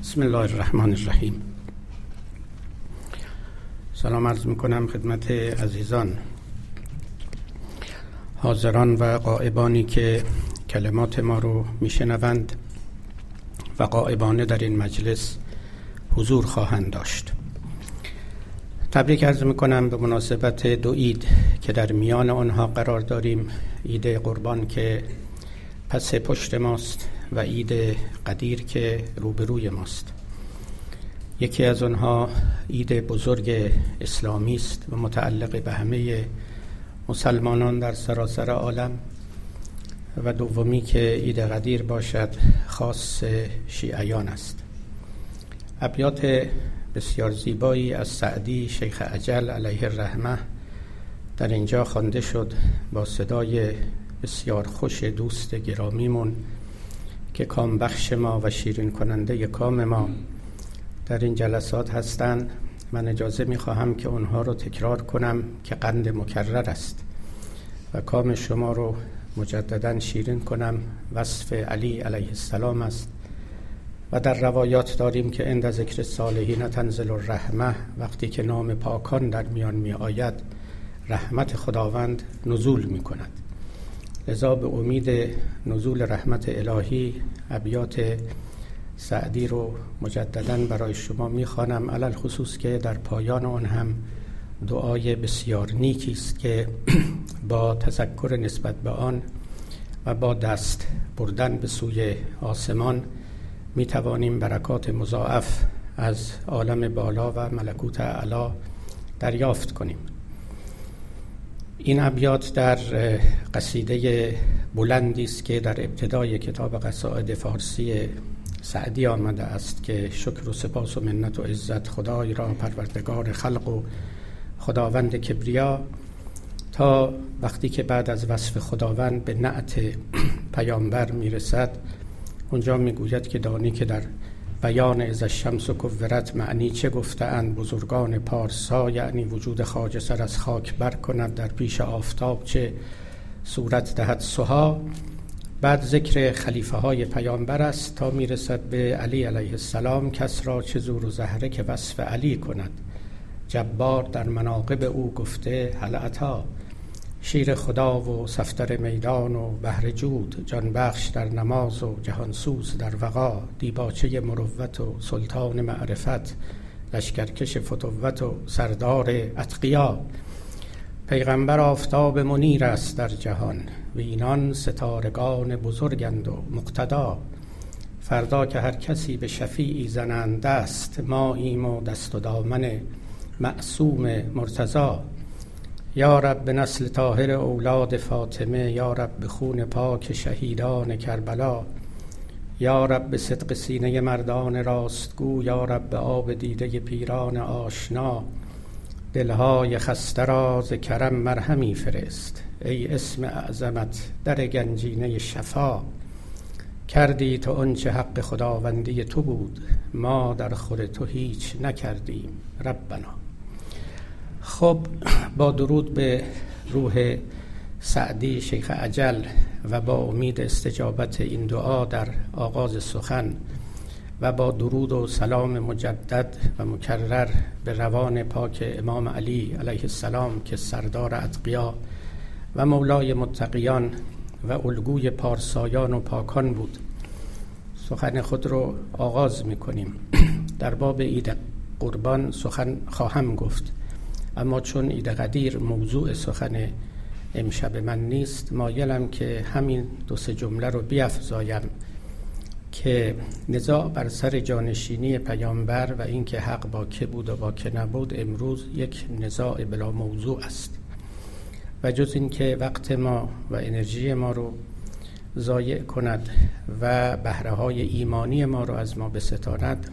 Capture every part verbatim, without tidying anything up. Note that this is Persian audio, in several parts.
بسم الله الرحمن الرحیم. سلام عرض میکنم خدمت عزیزان حاضران و غائبانی که کلمات ما رو میشنوند و غائبانه در این مجلس حضور خواهند داشت. تبریک عرض میکنم به مناسبت دو عید که در میان آنها قرار داریم، عید قربان که پس پشت ماست و عید قدیر که روبروی ماست. یکی از آنها عید بزرگ اسلامی است و متعلق به همه مسلمانان در سراسر عالم، و دومی که عید قدیر باشد خاص شیعیان است. ابیات بسیار زیبایی از سعدی شیخ اجل علیه الرحمه در اینجا خوانده شد با صدای بسیار خوش دوست گرامیمون که کام بخش ما و شیرین کننده کام ما در این جلسات هستند. من اجازه میخواهم که اونها رو تکرار کنم که قند مکرر است و کام شما رو مجددا شیرین کنم. وصف علی علیه السلام است و در روایات داریم که عند ذکر صالحین تنزل الرحمه، وقتی که نام پاکان در میان می آید رحمت خداوند نزول می کند. لذا به امید نزول رحمت الهی ابیات سعدی رو مجددا برای شما میخوانم، علل خصوص که در پایان آن هم دعای بسیار نیکی است که با تذکر نسبت به آن و با دست بردن به سوی آسمان می توانیم برکات مضاعف از عالم بالا و ملکوت اعلی دریافت کنیم. این ابیات در قصیده بلندی است که در ابتدای کتاب قصائد فارسی سعدی آمده است که شکر و سپاس و منت و عزت خدای را پروردگار خلق و خداوند کبریا، تا وقتی که بعد از وصف خداوند به نعت پیامبر میرسد اونجا میگوید که دانی که در بیان از الشمس کورت معنی چه گفته‌اند بزرگان پارسا، یعنی وجود خواجه سر از خاک بر کند در پیش آفتاب چه صورت دهد سها. بعد ذکر خلیفه های پیامبر است تا میرسد به علی علیه السلام. کس را چه زور و زهره که وصف علی کند، جبار در مناقب او گفته هل اتی. شیر خدا و صفدر میدان و بحر جود، جان بخش در نماز و جهانسوز در وغا. دیباچه مروت و سلطان معرفت، لشکرکش فتوت و سردار اتقیا. پیغمبر آفتاب منیر است در جهان، و اینان ستارگان بزرگند و مقتدا. فردا که هر کسی به شفیعی زنند دست، ما ایم و دست و دامن معصوم مرتضی. یا رب به نسل طاهر اولاد فاطمه، یا رب به خون پاک شهیدان کربلا. یا رب به صدق سینه مردان راستگو، یا رب به آب دیده پیران آشنا. دلهای خسته را ز کرم مرهمی فرست، ای اسم اعظمت در گنجینه شفا. کردی تو آنچه حق خداوندی تو بود، ما در خور تو هیچ نکردیم ربنا. خب با درود به روح سعدی شیخ اجل و با امید استجابت این دعا در آغاز سخن و با درود و سلام مجدد و مکرر به روان پاک امام علی علیه السلام که سردار اتقیا و مولای متقیان و الگوی پارسایان و پاکان بود، سخن خود رو آغاز میکنیم. در باب عید قربان سخن خواهم گفت، اما چون عید قدیر موضوع سخن امشب من نیست، مایلم که همین دو سه جمله رو بیفزایم که نزاع بر سر جانشینی پیامبر و اینکه حق با که بود و با که نبود امروز یک نزاع بلا موضوع است، و جز اینکه وقت ما و انرژی ما رو ضایع کند و بهره های ایمانی ما رو از ما بستاند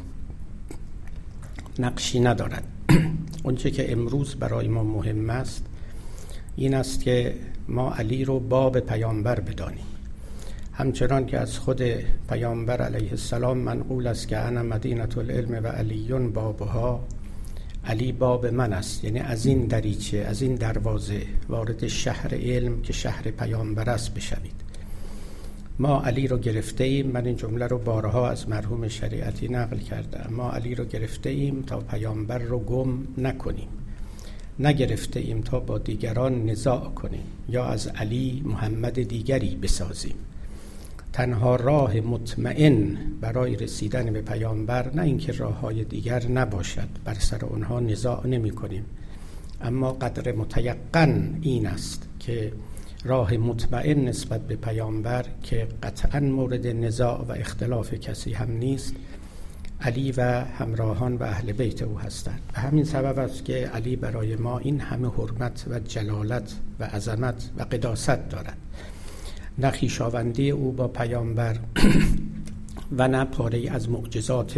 نقشی ندارد. اونچه که امروز برای ما مهم است این است که ما علی رو باب پیامبر بدانیم، همچنان که از خود پیامبر علیه السلام منقول است که انا مدینة العلم و علیون بابها، علی باب من است، یعنی از این دریچه از این دروازه وارد شهر علم که شهر پیامبر است بشوید. ما علی رو گرفته ایم، من این جمله رو بارها از مرحوم شریعتی نقل کردم، ما علی رو گرفته ایم تا پیامبر رو گم نکنیم، نگرفته ایم تا با دیگران نزاع کنیم یا از علی محمد دیگری بسازیم. تنها راه مطمئن برای رسیدن به پیامبر نه اینکه راه‌های دیگر نباشد، بر سر اونها نزاع نمی کنیم، اما قدر متیقن این است که راه مطمئن نسبت به پیامبر که قطعاً مورد نزاع و اختلاف کسی هم نیست، علی و همراهان و اهل بیت او هستند. به همین سبب است که علی برای ما این همه حرمت و جلالت و عظمت و قداست دارد. نه خویشاوندی او با پیامبر و نه پاره از معجزات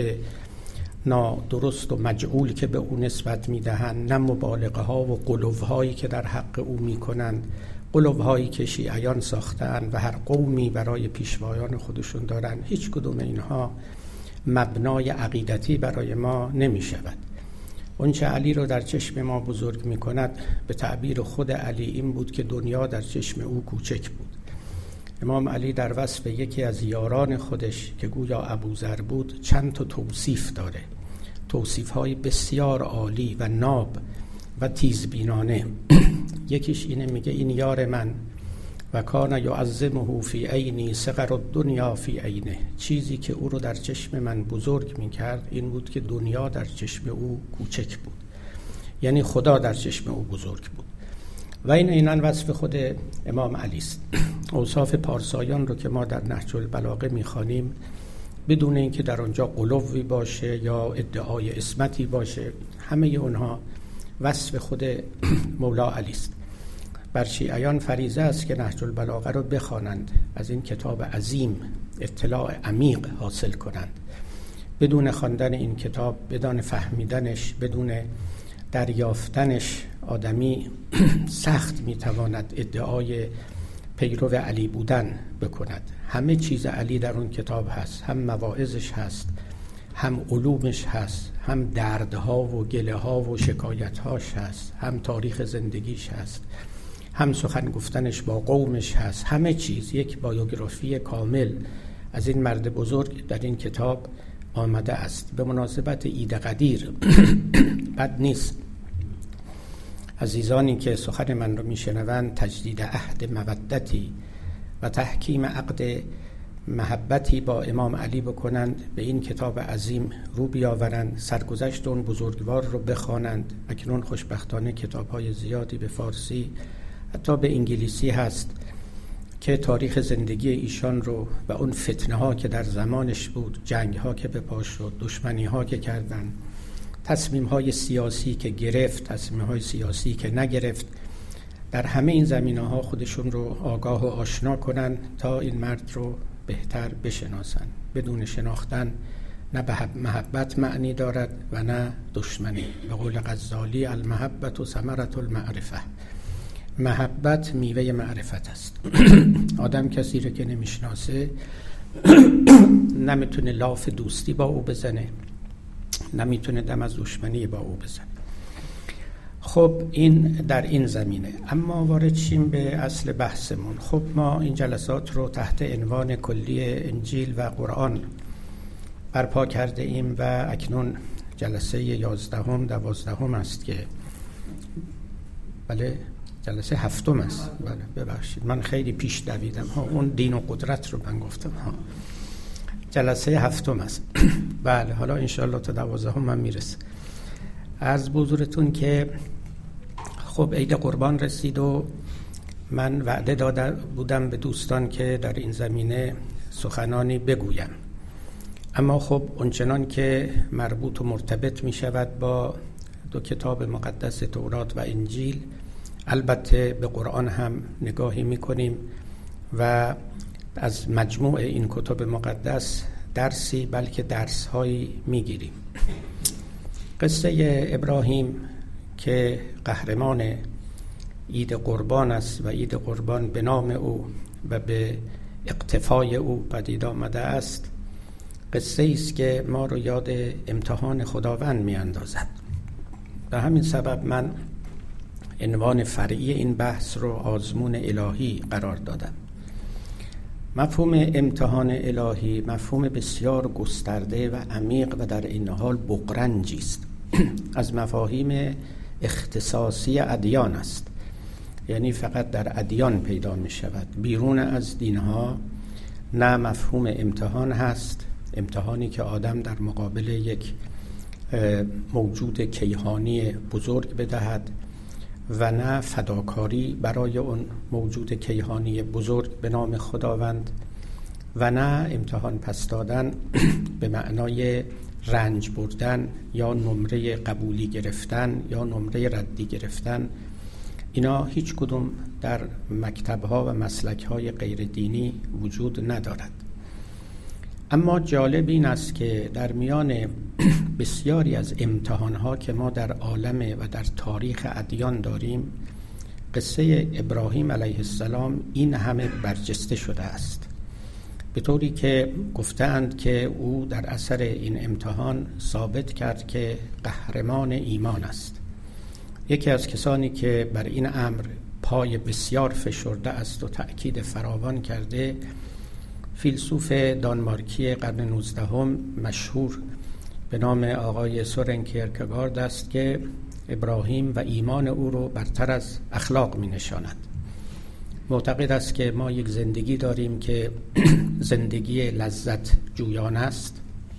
نادرست و مجعول که به او نسبت میدهند، نه مبالغه ها و غلوهایی که در حق او میکنند، غلوهایی که شیعیان ساختند و هر قومی برای پیشوایان خودشون دارند. هیچ کدوم اینها مبنای عقیدتی برای ما نمی شود. اونچه علی رو در چشم ما بزرگ می کند، به تعبیر خود علی این بود که دنیا در چشم او کوچک بود. امام علی در وصف یکی از یاران خودش که گویا ابوذر بود چند تا توصیف داره، توصیف‌های بسیار عالی و ناب و تیزبینانه. یکیش اینه، میگه این یار من و کان یعظمه فی عینی صغر الدنیا فی عینه، چیزی که او رو در چشم من بزرگ میکرد این بود که دنیا در چشم او کوچک بود، یعنی خدا در چشم او بزرگ بود. و این اینان وصف خود امام علی است. اوصاف پارسایان رو که ما در نهج البلاغه میخوانیم بدون اینکه در آنجا غلوی باشه یا ادعای عصمتی باشه، همه اونها وصف خود مولا علی است. بر شیعیان فریضه است که نهج البلاغه رو بخوانند، از این کتاب عظیم اطلاع عمیق حاصل کنند. بدون خواندن این کتاب، بدون فهمیدنش، بدون دریافتنش، آدمی سخت میتواند ادعای پیرو علی بودن بکند. همه چیز علی در اون کتاب هست، هم مواعظش هست، هم علومش هست، هم دردها و گله ها و شکایتهاش هست، هم تاریخ زندگیش هست، هم سخن گفتنش با قومش هست. همه چیز، یک بایوگرافی کامل از این مرد بزرگ در این کتاب آمده است. به مناسبت عید قدیر بد نیست عزیزانی که سخن من رو میشنوند تجدید عهد مودتی و تحکیم عقد محبتی با امام علی بکنند، به این کتاب عظیم رو بیاورند، سرگذشت اون بزرگوار رو بخوانند. اکنون خوشبختانه کتاب‌های زیادی به فارسی حتی به انگلیسی هست که تاریخ زندگی ایشان رو و اون فتنه ها که در زمانش بود، جنگ ها که به پا شد، دشمنی ها که کردن، تصمیم های سیاسی که گرفت، تصمیم های سیاسی که نگرفت، در همه این زمینه ها خودشون رو آگاه و آشنا کنن تا این مرد رو بهتر بشناسن. بدون شناختن نه محبت معنی دارد و نه دشمنی. به قول غزالی المحبت و ثمرة المعرفه، محبت میوه معرفت است. آدم کسی رو که نمیشناسه نمیتونه لاف دوستی با او بزنه، نمیتونه دم از دشمنی با او بزنه. خب این در این زمینه. اما وارد شیم به اصل بحثمون. خب ما این جلسات رو تحت عنوان کلی انجیل و قرآن برپا کرده ایم و اکنون جلسه یازدهم دوازدهم است که بله جلسه هفتم است. بله ببخشید من خیلی پیش دویدم ها، اون دین و قدرت رو من گفتم ها. جلسه هفتم است. بله حالا انشالله تا دوازدهم من میرسه. عرض به حضورتون که خب عید قربان رسید و من وعده داده بودم به دوستان که در این زمینه سخنانی بگویم، اما خب اونچنان که مربوط و مرتبط می شود با دو کتاب مقدس تورات و انجیل، البته به قرآن هم نگاهی می کنیم و از مجموع این کتاب مقدس درسی بلکه درس‌هایی می گیریم. قصه ابراهیم که قهرمان عید قربان است و عید قربان به نام او و به اقتفای او پدید آمده است، قصه است که ما رو یاد امتحان خداوند می اندازد. به همین سبب من عنوان فرعی این بحث رو آزمون الهی قرار دادم. مفهوم امتحان الهی مفهوم بسیار گسترده و عمیق و در این حال بغرنجی است. از مفاهیم اختصاصی ادیان است، یعنی فقط در ادیان پیدا می شود. بیرون از دینها نه مفهوم امتحان هست، امتحانی که آدم در مقابل یک موجود کیهانی بزرگ بدهد، و نه فداکاری برای اون موجود کیهانی بزرگ به نام خداوند، و نه امتحان پس دادن به معنای رنج بردن یا نمره قبولی گرفتن یا نمره ردی گرفتن. اینا هیچ کدوم در مکتب‌ها و مسلک‌های غیر دینی وجود ندارد. اما جالب این است که در میان بسیاری از امتحان‌ها که ما در عالم و در تاریخ ادیان داریم، قصه ابراهیم علیه السلام این همه برجسته شده است، به طوری که گفتند که او در اثر این امتحان ثابت کرد که قهرمان ایمان است. یکی از کسانی که بر این امر پای بسیار فشرده است و تأکید فراوان کرده، فیلسوف دانمارکی قرن نوزدهم مشهور به نام آقای سورن کیرکگارد است که ابراهیم و ایمان او رو برتر از اخلاق می نشاند. معتقد است که ما یک زندگی داریم که زندگی لذت جویان است.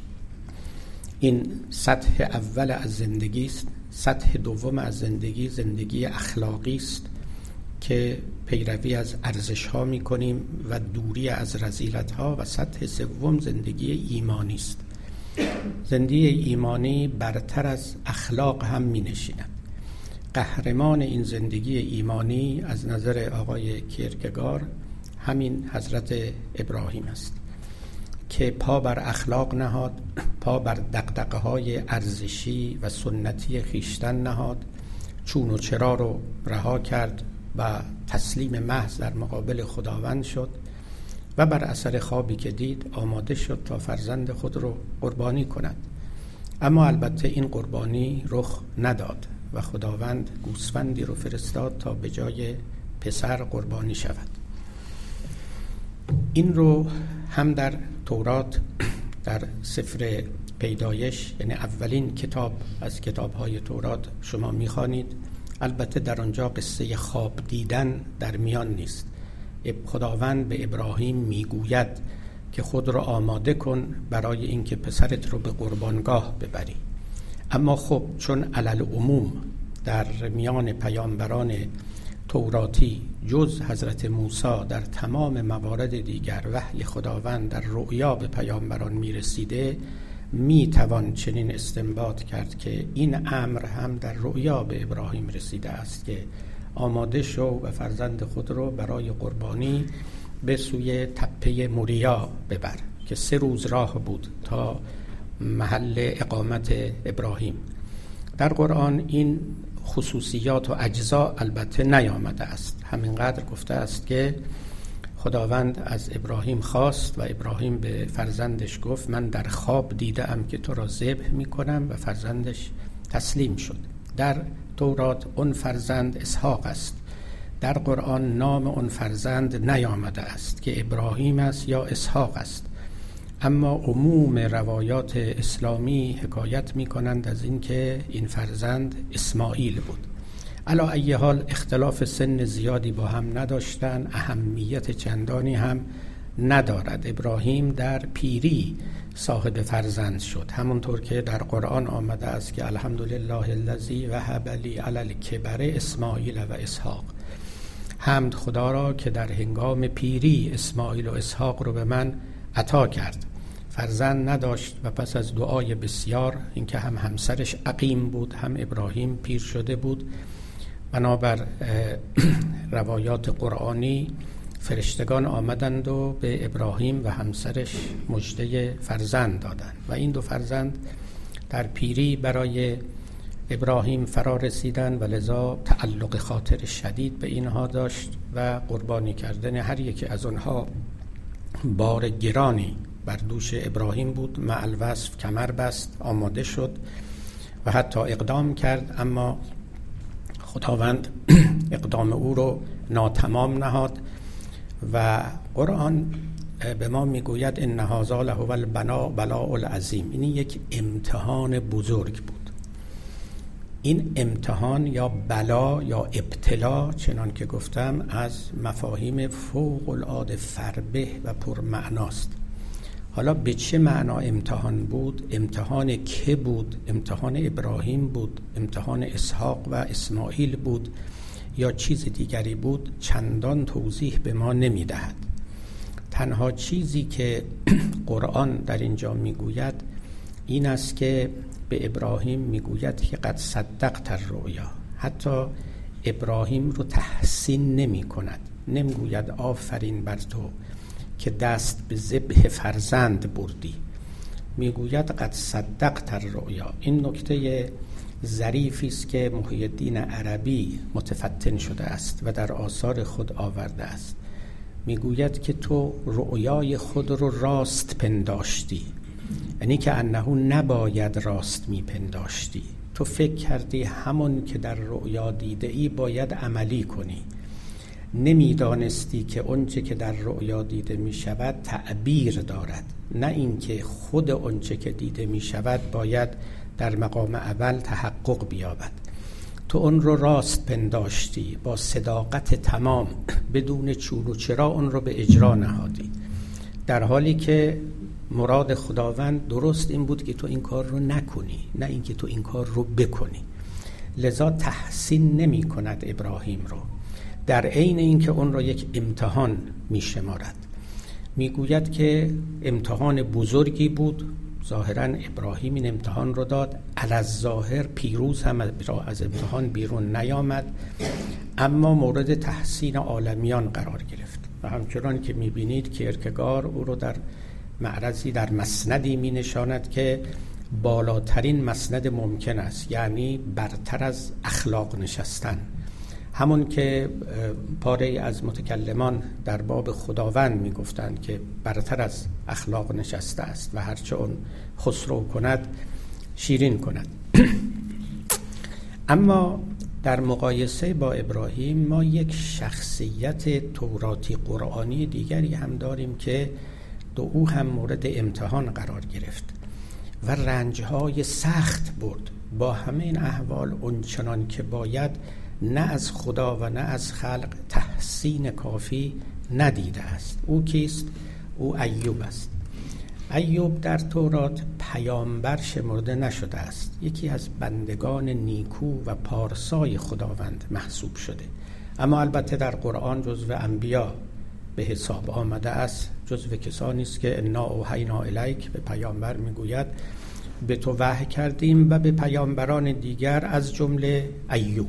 این سطح اول از زندگی است. سطح دوم از زندگی زندگی اخلاقی است که پیروی از ارزش‌ها می‌کنیم و دوری از رذیلت‌ها، و سطح سوم زندگی ایمانی است. زندگی ایمانی برتر از اخلاق هم می‌نشیند. قهرمان این زندگی ایمانی از نظر آقای کیرکگار همین حضرت ابراهیم است که پا بر اخلاق نهاد، پا بر دغدغه‌های ارزشی و سنتی خویشتن نهاد، چون و چرا رو رها کرد و تسلیم محض در مقابل خداوند شد و بر اثر خوابی که دید آماده شد تا فرزند خود رو قربانی کند. اما البته این قربانی رخ نداد و خداوند گوسفندی رو فرستاد تا به جای پسر قربانی شود. این رو هم در تورات در سفر پیدایش، یعنی اولین کتاب از کتاب‌های تورات شما می‌خوانید. البته در آنجا قصه خواب دیدن در میان نیست. خداوند به ابراهیم میگوید که خود را آماده کن برای اینکه پسرت رو به قربانگاه ببری. اما خب چون علل عموم در میان پیامبران توراتی جز حضرت موسی در تمام موارد دیگر وحی خداوند در رؤیا به پیامبران میرسیده، میتوان چنین استنباط کرد که این امر هم در رؤیا به ابراهیم رسیده است که آماده شو و فرزند خود رو برای قربانی به سوی تپه موریا ببر که سه روز راه بود تا محل اقامت ابراهیم. در قرآن این خصوصیات و اجزا البته نیامده است. همینقدر گفته است که خداوند از ابراهیم خواست و ابراهیم به فرزندش گفت من در خواب دیدم که تو را ذبح میکنم، و فرزندش تسلیم شد. در تورات اون فرزند اسحاق است. در قرآن نام اون فرزند نیامده است که ابراهیم است یا اسحاق است. اما عموم روایات اسلامی حکایت می کنند از این که این فرزند اسماعیل بود. علی ای حال اختلاف سن زیادی با هم نداشتن، اهمیت چندانی هم ندارد. ابراهیم در پیری صاحب فرزند شد، همونطور که در قرآن آمده است که الحمدلله الذی وهب لی علی الکبر اسماعیل و اسحاق. حمد خدا را که در هنگام پیری اسماعیل و اسحاق رو به من عطا کرد. فرزند نداشت و پس از دعای بسیار، اینکه هم همسرش عقیم بود هم ابراهیم پیر شده بود، بنابر روایات قرآنی فرشتگان آمدند و به ابراهیم و همسرش مژده فرزند دادند و این دو فرزند در پیری برای ابراهیم فرا رسیدند و لذا تعلق خاطر شدید به اینها داشت و قربانی کردن هر یکی از آنها بار گرانی بر دوش ابراهیم بود. مع الوصف کمر بست، آماده شد و حتی اقدام کرد، اما خداوند اقدام او رو ناتمام نهاد و قرآن به ما میگوید ان هذا لهو البلاء بلاء العظیم. این یک امتحان بزرگ بود. این امتحان یا بلا یا ابتلا، چنان که گفتم، از مفاهیم فوق العاده فربه و پرمعناست. حالا به چه معنا امتحان بود؟ امتحان که بود؟ امتحان ابراهیم بود؟ امتحان اسحاق و اسماعیل بود؟ یا چیز دیگری بود؟ چندان توضیح به ما نمیدهد. تنها چیزی که قرآن در اینجا میگوید این است که به ابراهیم میگوید که قد صدقت الرؤیا. حتی ابراهیم رو تحسین نمی کند، نمیگوید آفرین بر تو که دست به ذبح فرزند بردی، میگوید قد صدقت الرؤیا. این نکته ظریفی است که محی الدین عربی متفطن شده است و در آثار خود آورده است. میگوید که تو رؤیای خود رو راست پنداشتی، یعنی که انه نباید راست میپنداشتی. تو فکر کردی همون که در رؤیا دیده ای باید عملی کنی، نمیدانستی که اونچه که در رؤیا دیده می شود تعبیر دارد، نه اینکه خود اونچه که دیده می شود باید در مقام اول تحقق بیابد. تو اون رو راست پنداشتی، با صداقت تمام، بدون چون و چرا اون رو به اجرا نهادی، در حالی که مراد خداوند درست این بود که تو این کار رو نکنی، نه اینکه تو این کار رو بکنی. لذا تحسین نمی کند ابراهیم رو، در عین اینکه اون را یک امتحان می شمارد. می گوید که امتحان بزرگی بود. ظاهراً ابراهیم این امتحان رو داد، علی‌الظاهر پیروز هم از امتحان بیرون نیامد، اما مورد تحسین عالمیان قرار گرفت. و همچنان که می بینید کیرکگار او رو در معرضی، در مسندی می نشاند که بالاترین مسند ممکن است، یعنی برتر از اخلاق نشستن. همون که پاره از متکلمان در باب خداوند می گفتند که برتر از اخلاق نشسته است و هرچه اون خسرو کند شیرین کند. اما در مقایسه با ابراهیم ما یک شخصیت توراتی قرآنی دیگری هم داریم که دو او هم مورد امتحان قرار گرفت و رنجهای سخت برد. با همه این احوال اونچنان که باید نه از خدا و نه از خلق تحسین کافی ندیده است. او کیست؟ او ایوب است. ایوب در تورات پیامبر شمرده نشده است، یکی از بندگان نیکو و پارسای خداوند محسوب شده، اما البته در قرآن جزو انبیا به حساب آمده است. جزو کسانی است که انا اوحینا الیک، به پیامبر میگوید به تو وحی کردیم، و به پیامبران دیگر از جمله ایوب.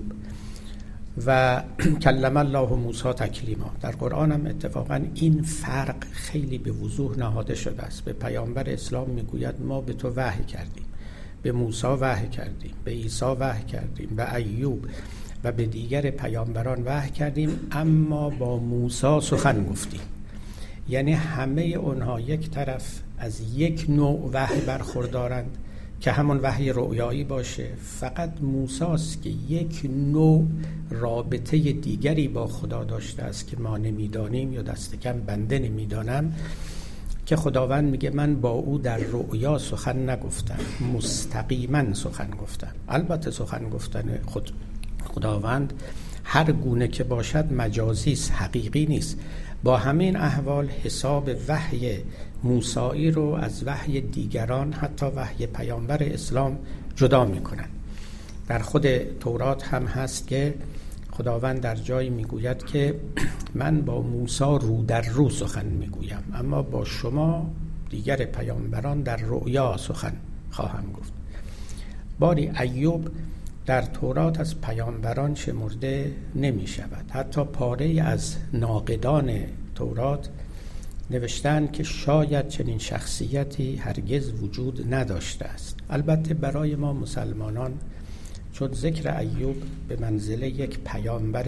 و کلم الله موسی تکلیما، در قرآن هم اتفاقا این فرق خیلی به وضوح نهاده شده است. به پیامبر اسلام میگوید ما به تو وحی کردیم، به موسی وحی کردیم، به عیسی وحی کردیم، به ایوب و به دیگر پیامبران وحی کردیم، اما با موسی سخن گفتیم. یعنی همه اونها یک طرف از یک نوع وحی برخوردارند که همون وحی رؤیایی باشه. فقط موسی است که یک نوع رابطه دیگری با خدا داشته است که ما نمیدانیم یا دست کم بنده نمیدانم، که خداوند میگه من با او در رؤیا سخن نگفتم، مستقیما سخن گفتم. البته سخن گفتن خود خداوند هر گونه که باشد مجازی است، حقیقی نیست. با همین احوال حساب وحی موسی رو از وحی دیگران، حتی وحی پیامبر اسلام، جدا میکنند. در خود تورات هم هست که خداوند در جایی میگوید که من با موسی رو در رو سخن میگویم، اما با شما دیگر پیامبران در رؤیا سخن خواهم گفت. باری ایوب در تورات از پیامبران شمرده نمی شود. حتی پاره از ناقدان تورات نوشتن که شاید چنین شخصیتی هرگز وجود نداشته است. البته برای ما مسلمانان چون ذکر ایوب به منزله یک پیامبر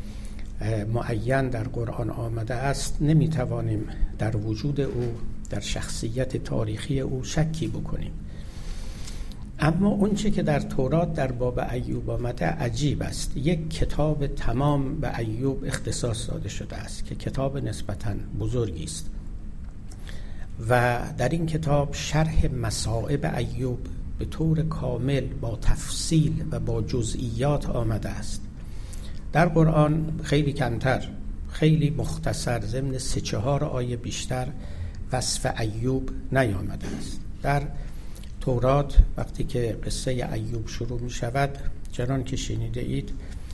معین در قرآن آمده است، نمی توانیم در وجود او، در شخصیت تاریخی او شکی بکنیم. اما اونچه که در تورات در باب ایوب آمده عجیب است. یک کتاب تمام به ایوب اختصاص داده شده است که کتاب نسبتاً بزرگی است. و در این کتاب شرح مصائب ایوب به طور کامل با تفصیل و با جزئیات آمده است. در قرآن خیلی کمتر، خیلی مختصر، ضمن سه چهار آیه بیشتر وصف ایوب نیامده است. در تورات وقتی که قصه ایوب شروع می شود، چنان که شنیده اید،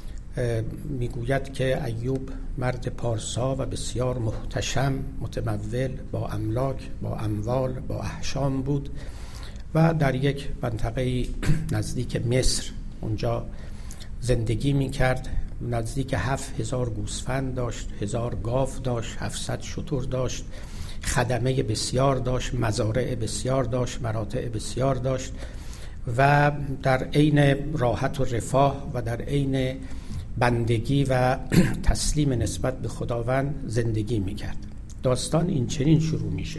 میگوید که ایوب مرد پارسا و بسیار محتشم، متمول، با املاک، با اموال، با احشام بود و در یک منطقه نزدیک مصر اونجا زندگی میکرد. نزدیک هفت هزار گوسفند داشت، هزار گاو داشت، هفتصد شتر داشت، خدمه بسیار داشت، مزارع بسیار داشت، مراتع بسیار داشت و در عین راحت و رفاه و در عین بندگی و تسلیم نسبت به خداوند زندگی میکرد. داستان این چنین شروع میشه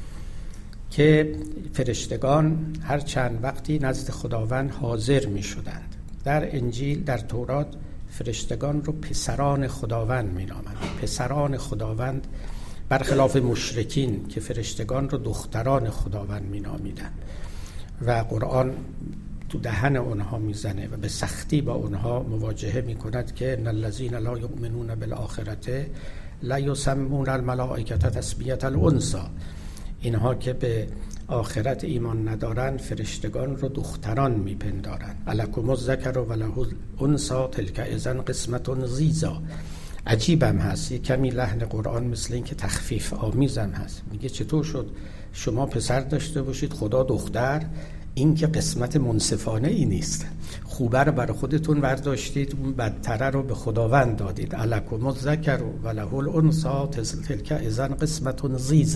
که فرشتگان هر چند وقتی نزد خداوند حاضر میشدند. در انجیل، در تورات، فرشتگان رو پسران خداوند مینامند. پسران خداوند، برخلاف مشرکین که فرشتگان رو دختران خداوند مینامیدند و قرآن تو دهن اونها میزنه و به سختی با اونها مواجهه میکند که ان الذین لا یؤمنون بالآخرة لا یسمون الملائکة تسمیة الانثی. اینها که به آخرت ایمان ندارن فرشتگان رو دختران میپندارن. الکم الذکر و له الانثی تلک اذا قسمة ضیزی. عجیبم هست، یک کمی لحن قرآن مثل این که تخفیف آمیزم هست. میگه چطور شد شما پسر داشته باشید خدا دختر؟ این که قسمت منصفانه ای نیست. خوبه رو برای خودتون برداشتید، اون بدتره رو به خداوند دادید. الکم الذکر و له الانثی تلک اذا قسمة ضیزی.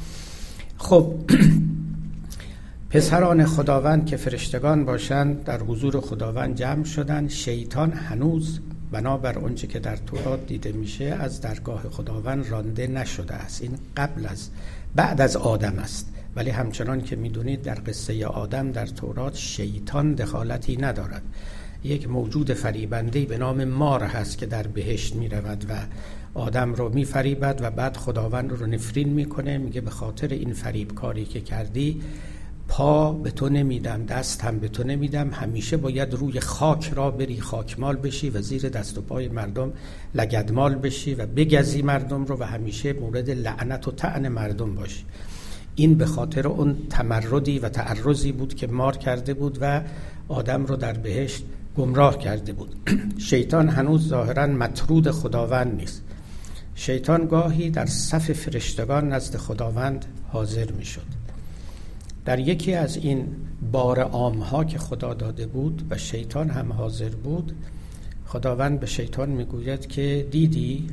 خب پسران خداوند که فرشتگان باشند در حضور خداوند جمع شدن. شیطان هنوز بنابر اونچه که در تورات دیده میشه از درگاه خداوند رانده نشده است. این قبل از بعد از آدم است، ولی همچنان که میدونید در قصه آدم در تورات شیطان دخالتی ندارد. یک موجود فریبنده به نام مار هست که در بهشت میرود و آدم رو میفریبد و بعد خداوند رو نفرین میکنه، میگه به خاطر این فریب کاری که کردی پا به تو نمیدم، دست هم به تو نمیدم، همیشه باید روی خاک را بری، خاکمال بشی و زیر دست و پای مردم لگدمال بشی و بگزی مردم رو و همیشه مورد لعنت و طعن مردم باشی. این به خاطر اون تمردی و تعرضی بود که مار کرده بود و آدم رو در بهشت گمراه کرده بود. شیطان هنوز ظاهراً مطرود خداوند نیست. شیطان گاهی در صف فرشتگان نزد خداوند حاضر می شد. در یکی از این بار عامها که خدا داده بود و شیطان هم حاضر بود، خداوند به شیطان می گوید که دیدی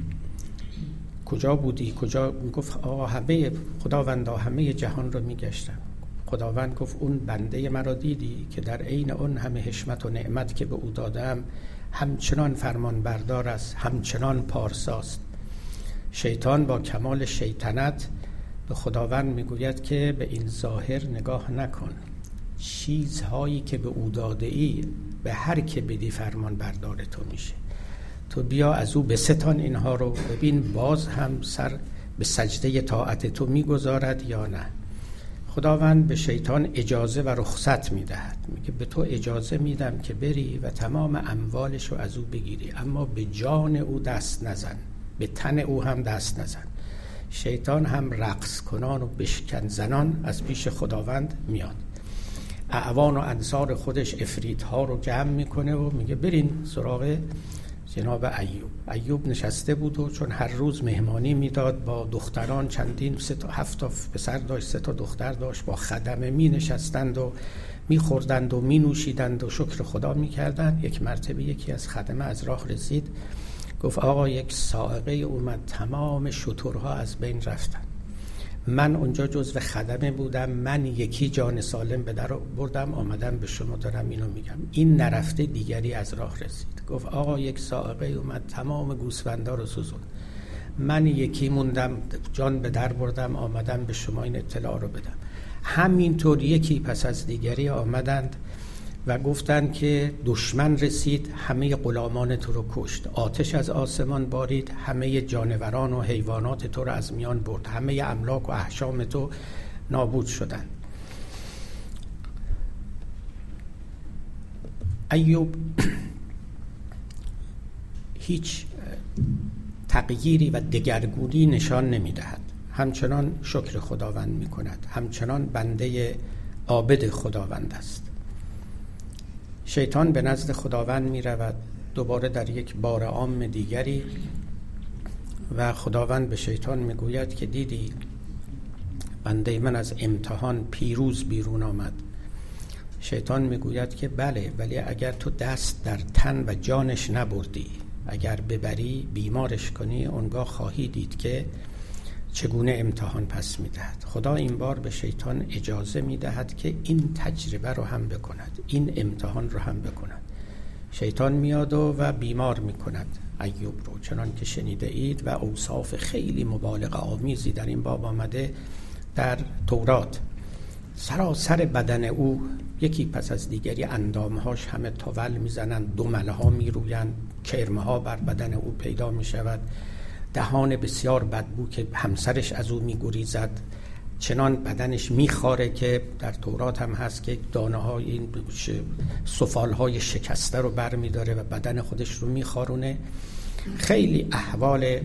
کجا بودی؟ کجا؟ می گفت آقا همه خداوندا همه جهان رو می گشتم. خداوند گفت اون بنده مرا دیدی که در عین اون همه حشمت و نعمت که به او دادم همچنان فرمان بردار است، همچنان پارساست. شیطان با کمال شیطنت به خداوند میگوید که به این ظاهر نگاه نکن، چیزهایی که به او داده ای به هر که بدی فرمان بردار تو میشه. تو بیا از او بستان اینها رو، ببین باز هم سر به سجده طاعت تو میگذارد یا نه. خداوند به شیطان اجازه و رخصت میدهد، میگه به تو اجازه میدم که بری و تمام اموالش رو از او بگیری، اما به جان او دست نزن، به تن او هم دست نزن. شیطان هم رقص کنان و بشکن زنان از پیش خداوند میاد. اعوان و انصار خودش افریت ها رو جمع میکنه و میگه برین سراغ جناب ایوب. ایوب نشسته بود و چون هر روز مهمانی میداد با دختران، چندین سه تا هفت تا پسر داشت، سه تا دختر داشت، با خدمه می نشستند و می خوردند و می نوشیدند و شکر خدا می کردند. یک مرتبه یکی از خدمه از راه رسید، گفت آقا یک صاعقه اومد، تمام شترها از بین رفتن، من اونجا جزو خدمه بودم، من یکی جان سالم به در بردم، آمدم به شما دارم اینو میگم. این نرفته دیگری از راه رسید، گفت آقا یک صاعقه اومد، تمام گوسفندا رو سوزون، من یکی موندم، جان به در بردم، آمدم به شما این اطلاع رو بدم. همینطور یکی پس از دیگری آمدند و گفتند که دشمن رسید همه غلامان تو رو کشت، آتش از آسمان بارید همه جانوران و حیوانات تو رو از میان برد، همه املاک و احشام تو نابود شدند. ایوب هیچ تغییری و دگرگونی نشان نمی‌دهد، همچنان شکر خداوند می‌کند، همچنان بنده عابد خداوند است. شیطان به نزد خداوند می‌رود دوباره در یک بار عام دیگری و خداوند به شیطان می‌گوید که دیدی بنده من از امتحان پیروز بیرون آمد. شیطان می‌گوید که بله، ولی اگر تو دست در تن و جانش نبردی، اگر ببری بیمارش کنی، اونگاه خواهی دید که چگونه امتحان پس میدهد. خدا این بار به شیطان اجازه میدهد که این تجربه رو هم بکند، این امتحان رو هم بکند. شیطان میاد و, و بیمار میکند ایوب رو، چنان که شنیده اید، و اوصاف خیلی مبالغه آمیزی در این باب آمده در تورات. سراسر بدن او یکی پس از دیگری اندامهاش همه تاول میزنند، دمله ها میرویند، کرمه ها بر بدن او پیدا میشود، دهان بسیار بدبو که همسرش از او میگریزد، چنان بدنش میخاره که در تورات هم هست که دانه های این سفال های شکسته رو بر میداره و بدن خودش رو میخارونه. خیلی احوال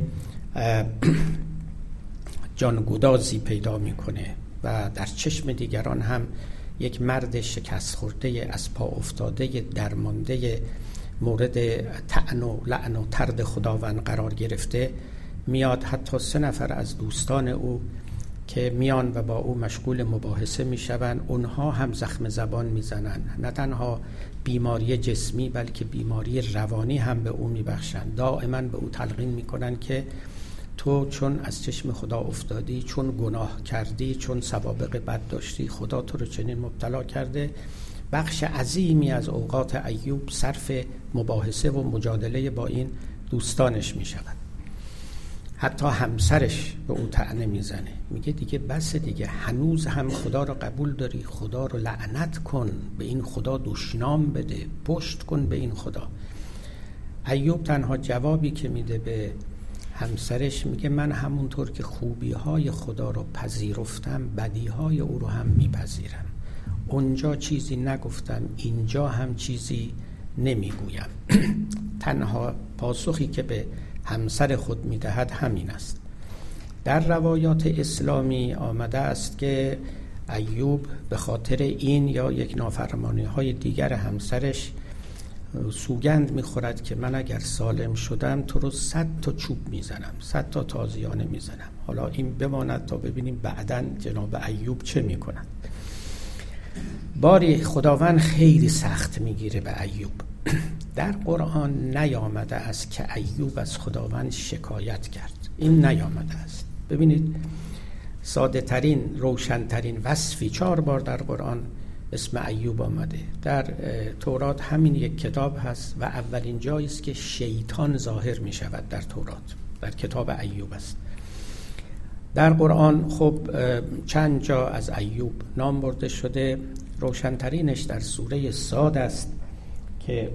جانگدازی پیدا میکنه و در چشم دیگران هم یک مرد شکست خورده، از پا افتاده، درمانده، مورد طعن و لعن و طرد خداوند قرار گرفته میاد. حتی سه نفر از دوستان او که میان و با او مشغول مباحثه میشوند، اونها هم زخم زبان میزنن، نه تنها بیماری جسمی بلکه بیماری روانی هم به او میبخشند. دائما به او تلقین میکنن که تو چون از چشم خدا افتادی، چون گناه کردی، چون سوابق بد داشتی، خدا تو رو چنین مبتلا کرده. بخش عظیمی از اوقات ایوب صرف مباحثه و مجادله با این دوستانش می شود. حتی همسرش به او طعنه میزنه، میگه دیگه بس دیگه، هنوز هم خدا رو قبول داری؟ خدا رو لعنت کن، به این خدا دشنام بده، پشت کن به این خدا. ایوب تنها جوابی که میده به همسرش میگه من همونطور که خوبی های خدا رو پذیرفتم، بدی های او رو هم میپذیرم. اونجا چیزی نگفتم، اینجا هم چیزی نمیگویم. تنها پاسخی که به همسر خود میدهد همین است. در روایات اسلامی آمده است که ایوب به خاطر این یا یک نافرمانی های دیگر همسرش سوگند میخورد که من اگر سالم شدم تو رو صد تا چوب میزنم، صد تا تازیانه میزنم. حالا این بماند تا ببینیم بعداً جناب ایوب چه میکنند. باری خداوند خیلی سخت میگیره به ایوب. در قرآن نیامده است که ایوب از خداوند شکایت کرد، این نیامده است. ببینید ساده ترین روشن ترین وصفی چهار بار در قرآن اسم ایوب آمده. در تورات همین یک کتاب هست و اولین جایی است که شیطان ظاهر می شود در تورات، در کتاب ایوب است. در قرآن خب چند جا از ایوب نام برده شده. روشنترینش در سوره صاد است که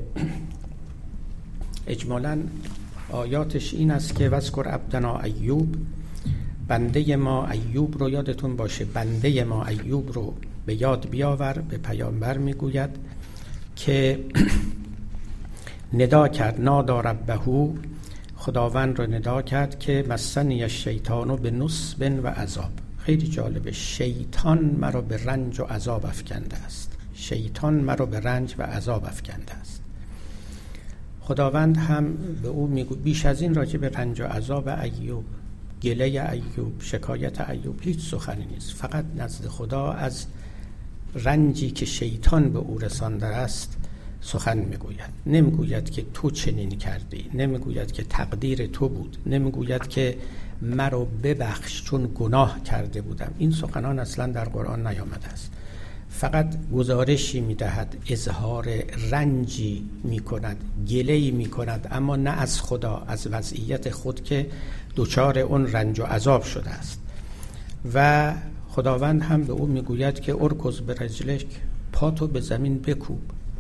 اجمالاً آیاتش این است که وذکر عبدنا ایوب، بنده ما ایوب رو یادتون باشه، بنده ما ایوب رو به یاد بیاور. به پیامبر میگوید که ندا کرد، نادا ربه، خداوند رو ندا کرد که مسنی الشیطان به نصب و عذاب. خیلی جالبه، شیطان مرا به رنج و عذاب افکنده است، شیطان مرا به رنج و عذاب افکنده است. خداوند هم به او میگو بیش از این راجع به رنج و عذاب ایوب، گله ایوب، شکایت ایوب هیچ سخنی نیست. فقط نزد خدا از رنجی که شیطان به او رسانده است سخن میگوید. نمیگوید که تو چنین کردی، نمیگوید که تقدیر تو بود، نمیگوید که مرا ببخش چون گناه کرده بودم. این سخنان اصلا در قرآن نیامده است. فقط گزارشی میدهد، اظهار رنجی میکند، گله‌ای میکند، اما نه از خدا، از وضعیت خود که دچار اون رنج و عذاب شده است. و خداوند هم به او میگوید که ارکض برجلک، پاتو به زمین بکوب.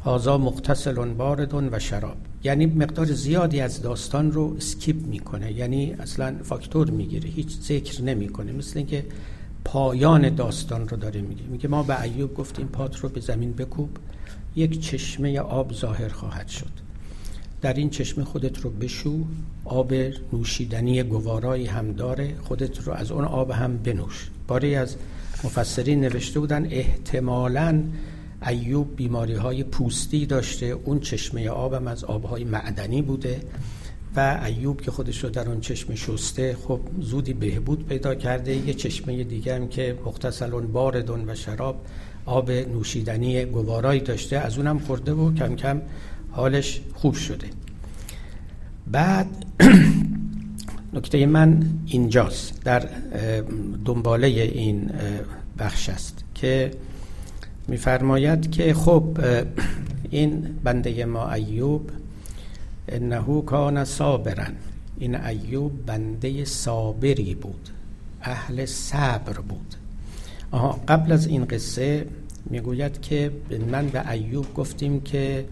هازا مغتسل بارد و شراب، یعنی مقدار زیادی از داستان رو اسکیپ میکنه، یعنی اصلا فاکتور میگیره، هیچ ذکر نمیکنه، مثل اینکه پایان داستان رو داره میگه. میگه ما به ایوب گفتیم پات رو به زمین بکوب، یک چشمه آب ظاهر خواهد شد، در این چشمه خودت رو بشو، آب نوشیدنی گوارایی هم داره، خودت رو از اون آب هم بنوش. باری از مفسرین نوشته بودن احتمالاً ایوب بیماری های پوستی داشته، اون چشمه آبم از آبهای معدنی بوده و ایوب که خودش رو در اون چشمه شسته خب زودی بهبود پیدا کرده. یه چشمه دیگه هم که مغتسلون باردون و شراب، آب نوشیدنی گوارایی داشته، از اونم خورده و کم کم حالش خوب شده. بعد نکته من اینجاست، در دنباله این بخش است که می‌فرماید که خب این بنده ما ایوب انه کان صابرا، این ایوب بنده صابری بود، اهل صبر بود. آها قبل از این قصه میگوید که من به ایوب گفتیم که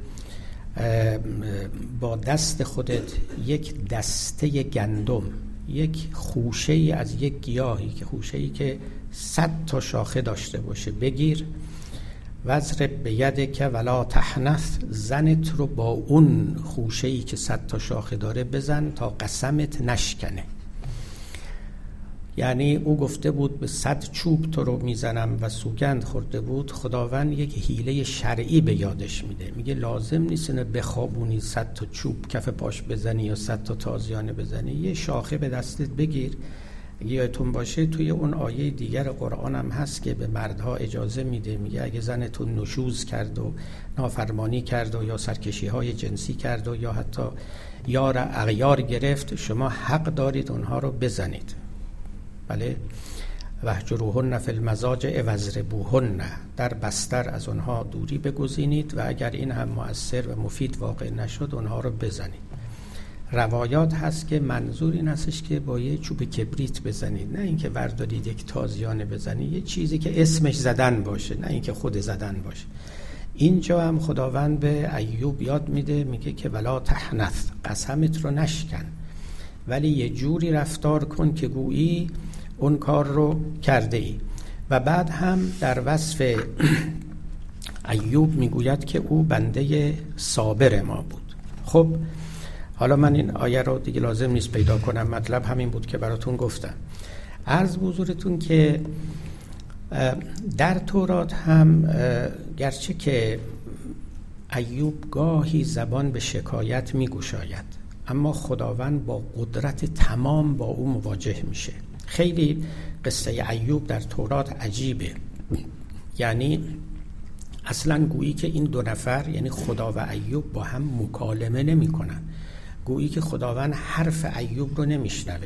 با دست خودت یک دسته گندم، یک خوشه ای از یک گیاهی که خوشه ای که صد تا شاخه داشته باشه بگیر، وضرب به یدک ولا تحنث، زنت رو با اون خوشه ای که صد تا شاخه داره بزن تا قسمت نشکنه. یعنی او گفته بود به صد چوب تو رو میزنم و سوگند خورده بود. خداوند یک حیله شرعی به یادش میده، میگه لازم نیست نه بخوابونی صد تا چوب کف پاش بزنی یا صد تا تازیانه بزنی، یه شاخه به دستت بگیر. اگه یادتون باشه توی اون آیه دیگر قرآن هم هست که به مردها اجازه میده، میگه اگه زنتون نشوز کرد و نافرمانی کرد و یا سرکشی های جنسی کرد و یا حتی یار اغیار گرفت، شما حق دارید اونها رو بزنید. بله، وهجروهن فی المضاجع واضربوهن، در بستر از اونها دوری بگزینید و اگر این هم مؤثر و مفید واقع نشد اونها رو بزنید. روایات هست که منظور این هستش که با یه چوب کبریت بزنید، نه اینکه وردارید یک تازیانه بزنید، یه چیزی که اسمش زدن باشه، نه اینکه خود زدن باشه. اینجا هم خداوند به ایوب یاد میده، میگه که ولا تحنث، قسمت رو نشکن، ولی یه جوری رفتار کن که گویی اون کار رو کرده ای. و بعد هم در وصف ایوب میگوید که او بنده صابر ما بود. خب حالا من این آیه رو دیگه لازم نیست پیدا کنم، مطلب همین بود که براتون گفتم. عرض به حضورتون که در تورات هم گرچه که ایوب گاهی زبان به شکایت میگشاید، اما خداوند با قدرت تمام با او مواجه میشه. خیلی قصه ایوب در تورات عجیبه، یعنی اصلا گویی که این دو نفر یعنی خدا و ایوب با هم مکالمه نمی کنن، گویی که خداوند حرف ایوب رو نمیشنوه،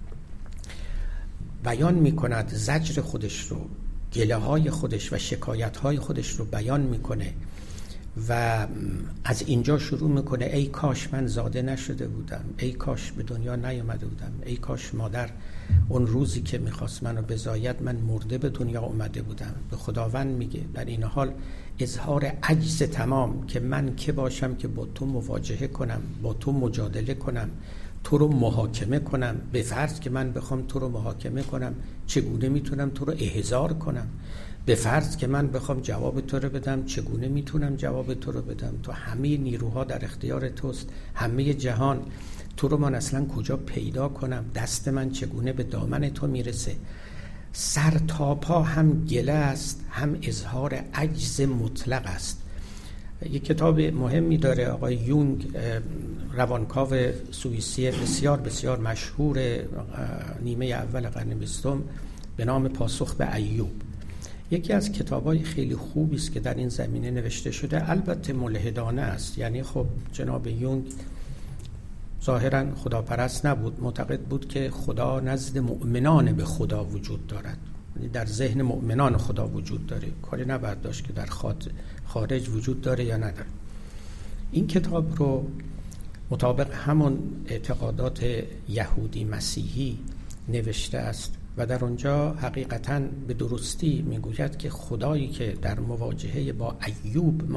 بیان میکند زجر خودش رو، گله های خودش و شکایت های خودش رو بیان میکنه و از اینجا شروع میکنه ای کاش من زاده نشده بودم، ای کاش به دنیا نیامده بودم، ای کاش مادر اون روزی که میخواست منو بزاید من مرده به دنیا اومده بودم. به خداوند میگه در این حال اظهار عجز تمام که من که باشم که با تو مواجهه کنم، با تو مجادله کنم، تو رو محاکمه کنم. به فرض که من بخوام تو رو محاکمه کنم چگونه میتونم تو رو احضار کنم؟ به فرض که من بخوام جواب تو رو بدم چگونه میتونم جواب تو رو بدم؟ تو همه نیروها در اختیار توست، همه جهان، تو رو من اصلا کجا پیدا کنم؟ دست من چگونه به دامن تو میرسه؟ سر تا پا هم گله است، هم اظهار عجز مطلق است. یک کتاب مهمی داره آقای یونگ، روانکاو سوئیسی بسیار بسیار مشهور نیمه اول قرن بیستم، به نام پاسخ به ایوب. یکی از کتابای خیلی خوبی است که در این زمینه نوشته شده، البته ملحدانه است. یعنی خب جناب یونگ ظاهراً خداپرست نبود، معتقد بود که خدا نزد مؤمنان به خدا وجود دارد، یعنی در ذهن مؤمنان خدا وجود داره، کاری نباید داشت که در خارج وجود داره یا نداره. این کتاب رو مطابق همون اعتقادات یهودی مسیحی نوشته است و در اونجا حقیقتاً به درستی میگوید که خدایی که در مواجهه با ایوب ما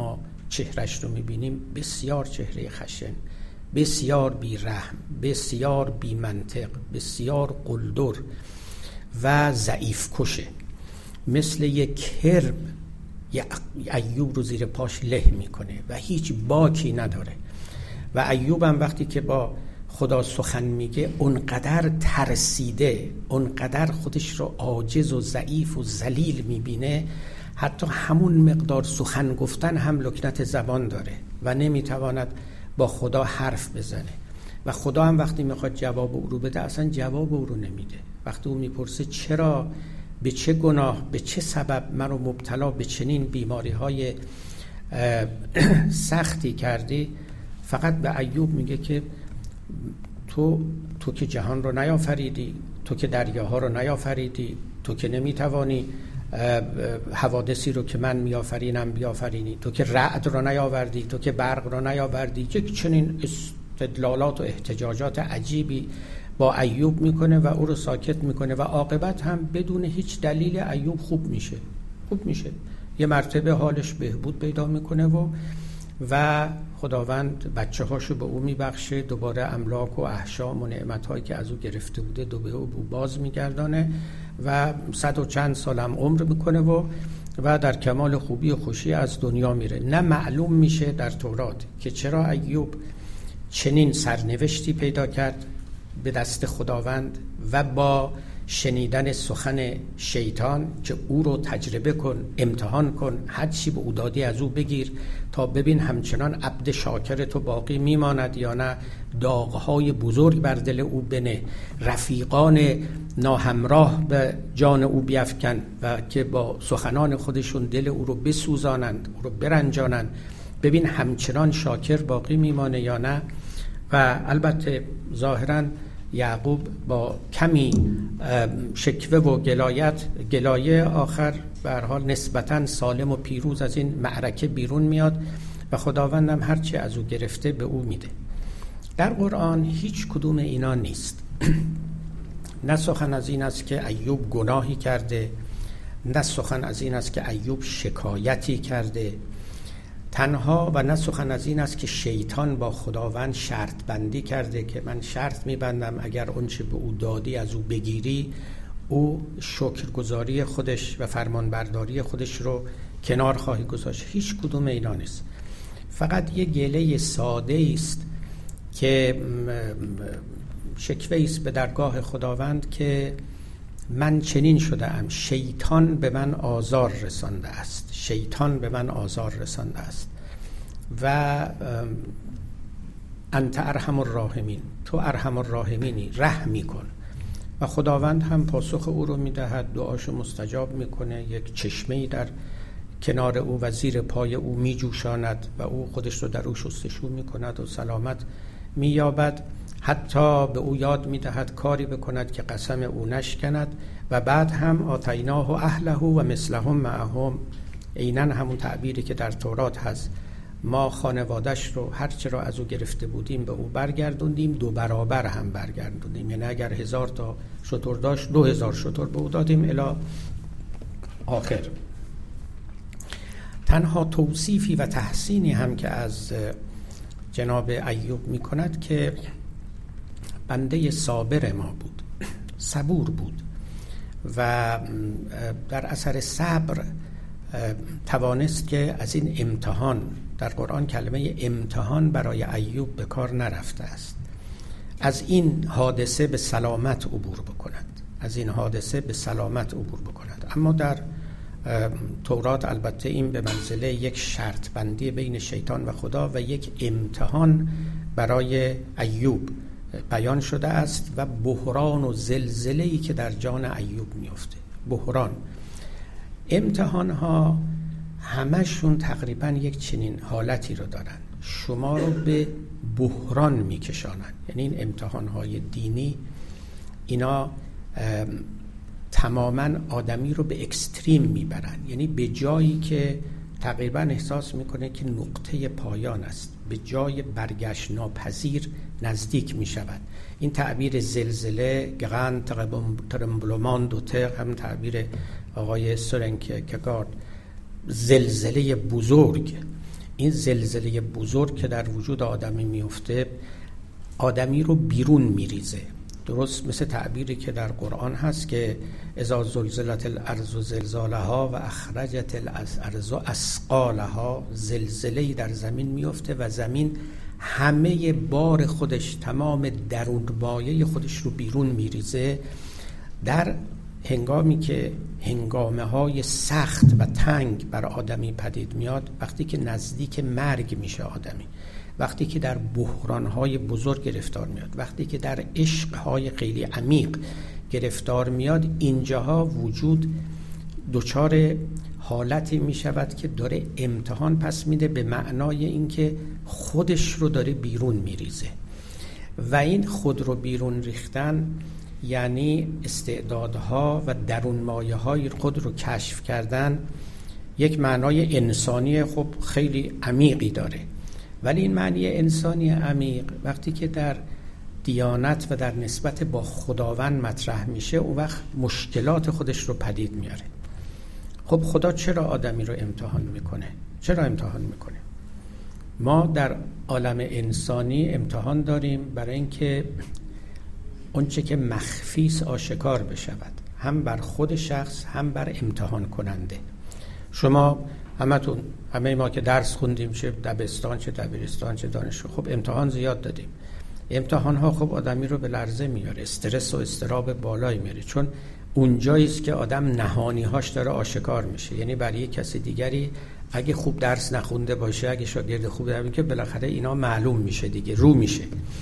چهرش رو میبینیم بسیار چهره خشن، بسیار بی رحم، بسیار بی منطق، بسیار قلدر و ضعیف کشه، مثل یک کرم ایوب رو زیر پاش له میکنه و هیچ باکی نداره. و ایوب هم وقتی که با خدا سخن میگه اونقدر ترسیده، اونقدر خودش رو عاجز و ضعیف و ذلیل میبینه، حتی همون مقدار سخن گفتن هم لکنت زبان داره و نمیتواند با خدا حرف بزنه. و خدا هم وقتی میخواد جواب او رو بده اصلا جواب او رو نمیده. وقتی او میپرسه چرا، به چه گناه، به چه سبب من رو مبتلا به چنین بیماری های سختی کردی، فقط به ایوب میگه که تو تو که جهان رو نیافریدی، تو که دریاها رو نیافریدی، تو که نمیتوانی حوادثی رو که من میآفرینم بیافرینی، تو که رعد رو نیاوردی، تو که برق رو نیاوردی. یک چنین استدلالات و احتجاجات عجیبی با ایوب میکنه و او رو ساکت میکنه و عاقبت هم بدون هیچ دلیل ایوب خوب میشه خوب میشه یه مرتبه حالش بهبود پیدا میکنه و و خداوند بچه هاشو به او میبخشه، دوباره املاک و احشام و نعمتهایی که از او گرفته بوده دو به او باز میگردانه و صد و چند سالم عمر میکنه و و در کمال خوبی و خوشی از دنیا میره. نه معلوم میشه در تورات که چرا ایوب چنین سرنوشتی پیدا کرد به دست خداوند و با شنیدن سخن شیطان که او رو تجربه کن، امتحان کن، هر چی به او دادی از او بگیر تا ببین همچنان عبد شاکر تو باقی میماند یا نه داغهای بزرگ بر دل او بنه، رفیقان ناهمراه به جان او بیفکن و که با سخنان خودشون دل او رو بسوزانند، او رو برنجانند، ببین همچنان شاکر باقی میمانه یا نه. و البته ظاهراً یعقوب با کمی شکوه و گلایت گلایه آخر به هر حال نسبتاً سالم و پیروز از این معرکه بیرون میاد و خداوندم هرچی از او گرفته به او میده. در قرآن هیچ کدوم اینا نیست. نه سخن از این است که ایوب گناهی کرده، نه سخن از این است که ایوب شکایتی کرده، تنها و نه سخن از این است که شیطان با خداوند شرط بندی کرده که من شرط میبندم اگر اونچه به او دادی از او بگیری، او شکرگزاری خودش و فرمانبرداری خودش رو کنار خواهی گذاشت. هیچ کدوم اینا نیست. فقط یه گله ساده است که شکوه است به درگاه خداوند که من چنین شده ام، شیطان به من آزار رسانده است، شیطان به من آزار رسانده است و انت ارحم الراحمین، تو ارحم الراحمینی، رحم میکن. و خداوند هم پاسخ او رو میدهد، دعاشو مستجاب میکنه، یک چشمه‌ای در کنار او و زیر پای او میجوشاند و او خودش رو در او شستشو میکند و سلامت مییابد. حتی به او یاد میدهد کاری بکند که قسم او نشکند و بعد هم آتیناه اهله و مثلهم معهم، عیناً همون تعبیری که در تورات هست، ما خانوادش رو هر چه را از او گرفته بودیم به او برگردوندیم، دو برابر هم برگردوندیم. یعنی اگر هزار تا شتر داشت دو هزار شتر به او دادیم الی آخر. تنها توصیفی و تحسینی هم که از جناب ایوب می کند که بنده صابر ما بود، صبور بود و در اثر صبر توانست که از این امتحان، در قرآن کلمه امتحان برای ایوب به کار نرفته است، از این حادثه به سلامت عبور بکند، از این حادثه به سلامت عبور بکند. اما در تورات البته این به منزله یک شرط بندی بین شیطان و خدا و یک امتحان برای ایوب بیان شده است و بحران و زلزله‌ای که در جان ایوب میفته. بحران، امتحان ها همشون تقریبا یک چنین حالتی رو دارن، شما رو به بحران میکشانن. یعنی این امتحان های دینی اینا تماما آدمی رو به اکستریم میبرن، یعنی به جایی که تقریبا احساس میکنه که نقطه پایان است، به جای برگشت ناپذیر نزدیک میشود. این تعبیر زلزله، گران ترمبلمان دو تر، هم تعبیر آقای سورن کیرکگارد، زلزله بزرگ. این زلزله بزرگ که در وجود آدمی میفته آدمی رو بیرون میریزه. درست مثل تعبیری که در قرآن هست که اذا زلزلت الارض زلزالها و اخرجت الارض اثقالها، زلزله‌ای در زمین میفته و زمین همه بار خودش، تمام درونمایه خودش رو بیرون میریزه. در هنگامی که هنگامه های سخت و تنگ بر آدمی پدید میاد، وقتی که نزدیک مرگ میشه آدمی، وقتی که در بحران‌های بزرگ گرفتار میاد، وقتی که در عشق‌های خیلی عمیق گرفتار میاد، اینجاها وجود دچار حالتی میشود که داره امتحان پس میده، به معنای اینکه خودش رو داره بیرون میریزه. و این خود رو بیرون ریختن یعنی استعدادها و درون مایه‌های خود رو کشف کردن. یک معنای انسانی خب خیلی عمیقی داره، ولی این معنی انسانی عمیق وقتی که در دیانت و در نسبت با خداوند مطرح میشه، اون وقت مشکلات خودش رو پدید میاره. خب خدا چرا آدمی رو امتحان میکنه؟ چرا امتحان میکنه؟ ما در عالم انسانی امتحان داریم برای اینکه اونچه که مخفیس آشکار بشود، هم بر خود شخص هم بر امتحان کننده. شما همتون، همه ما که درس خوندیم، چه دبستان چه دبیرستان چه دانشگاه، خب امتحان زیاد دادیم. امتحان ها خب آدمی رو به لرزه میاره، استرس و اضطراب بالایی میاره، چون اونجایی است که آدم نهانی هاش داره آشکار میشه. یعنی برای کسی دیگری اگه خوب درس نخونده باشه، اگه شاگرد خوب نباشه، که بالاخره اینا معلوم میشه دیگه، رو میشه.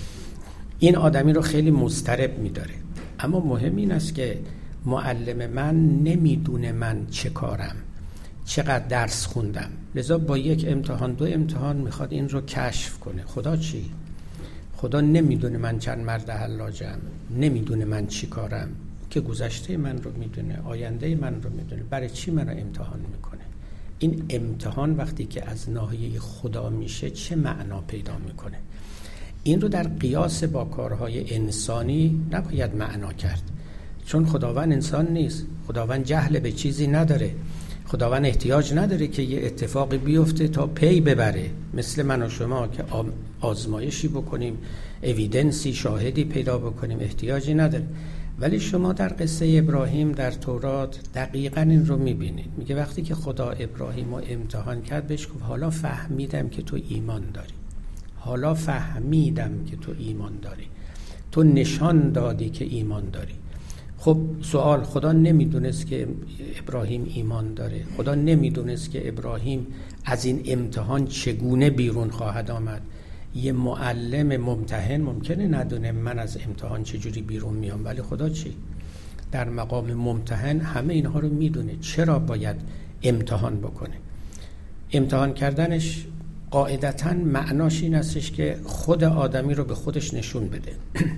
این آدمی رو خیلی مضطرب میداره. اما مهم این است که معلم من نمیدونه من چه کارم، چقدر درس خوندم، لذا با یک امتحان دو امتحان میخواد این رو کشف کنه. خدا چی؟ خدا نمیدونه من چند مرد حلاجم، نمیدونه من چی کارم، که گذشته من رو میدونه، آینده من رو میدونه، برای چی من رو امتحان میکنه؟ این امتحان وقتی که از ناحیه خدا میشه چه معنا پیدا میکنه؟ این رو در قیاس با کارهای انسانی نباید معنا کرد، چون خداوند انسان نیست. خداوند جهل به چیزی نداره. خداوند احتیاج نداره که یه اتفاقی بیفته تا پی ببره، مثل من و شما که آزمایشی بکنیم، اویدنسی، شاهدی پیدا بکنیم، احتیاجی نداره. ولی شما در قصه ابراهیم در تورات دقیقاً این رو میبینید. میگه وقتی که خدا ابراهیم رو امتحان کرد، بهش گفت حالا فهمیدم که تو ایمان داری، حالا فهمیدم که تو ایمان داری، تو نشان دادی که ایمان داری. خب سوال، خدا نمیدونست که ابراهیم ایمان داره؟ خدا نمیدونست که ابراهیم از این امتحان چگونه بیرون خواهد آمد؟ یه معلم ممتحن ممکنه ندونه من از امتحان چجوری بیرون میام، ولی خدا چی؟ در مقام ممتحن همه اینها رو میدونه. چرا باید امتحان بکنه؟ امتحان کردنش قاعدتاً معناش این استش که خود آدمی رو به خودش نشون بده.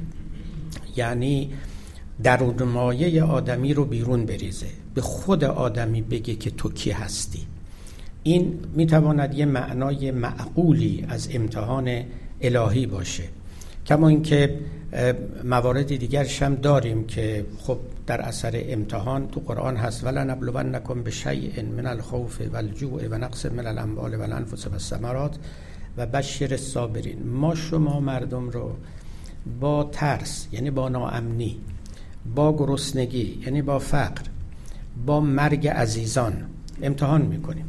یعنی درون مایه آدمی رو بیرون بریزه، به خود آدمی بگه که تو کی هستی. این میتواند یه معنای معقولی از امتحان الهی باشه. کما اینکه موارد دیگرش هم داریم که خب در اثر امتحان تو قرآن هست، ولنبلونکم بشیء من الخوف والجوع و نقص من الاموال والانفس والثمرات و بشر الصابرین. ما شما مردم رو با ترس، یعنی با ناامنی، با گرسنگی، یعنی با فقر، با مرگ عزیزان امتحان میکنیم.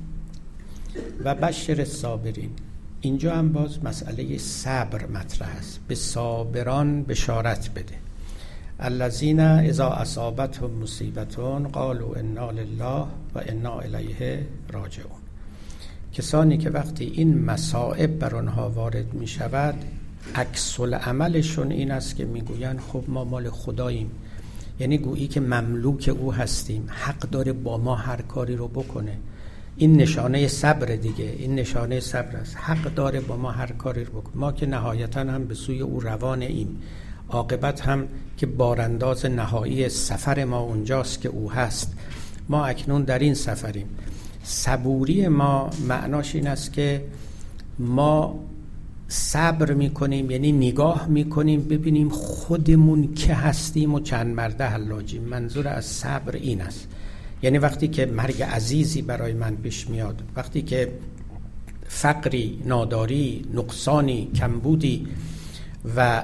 و بشر الصابرین، اینجا هم باز مسئله صبر مطرح است. به صابران بشارت بده. الذین اذا اصابتهم مصیبتون قالوا انا لله و انا الیه راجعون. کسانی که وقتی این مصائب بر آنها وارد می شود، عکس العملشون این است که میگویند خب ما مال خداییم، یعنی گویی که مملوک او هستیم، حق داره با ما هر کاری رو بکنه. این نشانه صبر دیگه، این نشانه صبر است. حق داره با ما هر کاری رو بکنه. ما که نهایتا هم به سوی او روانه ایم، عاقبت هم که بارانداز نهایی سفر ما اونجاست که او هست. ما اکنون در این سفریم. صبوری ما معناش این است که ما صبر میکنیم، یعنی نگاه میکنیم ببینیم خودمون که هستیم و چند مرده حلاجیم. منظور از صبر این است. یعنی وقتی که مرگ عزیزی برای من پیش میاد، وقتی که فقری، ناداری، نقصانی، کمبودی و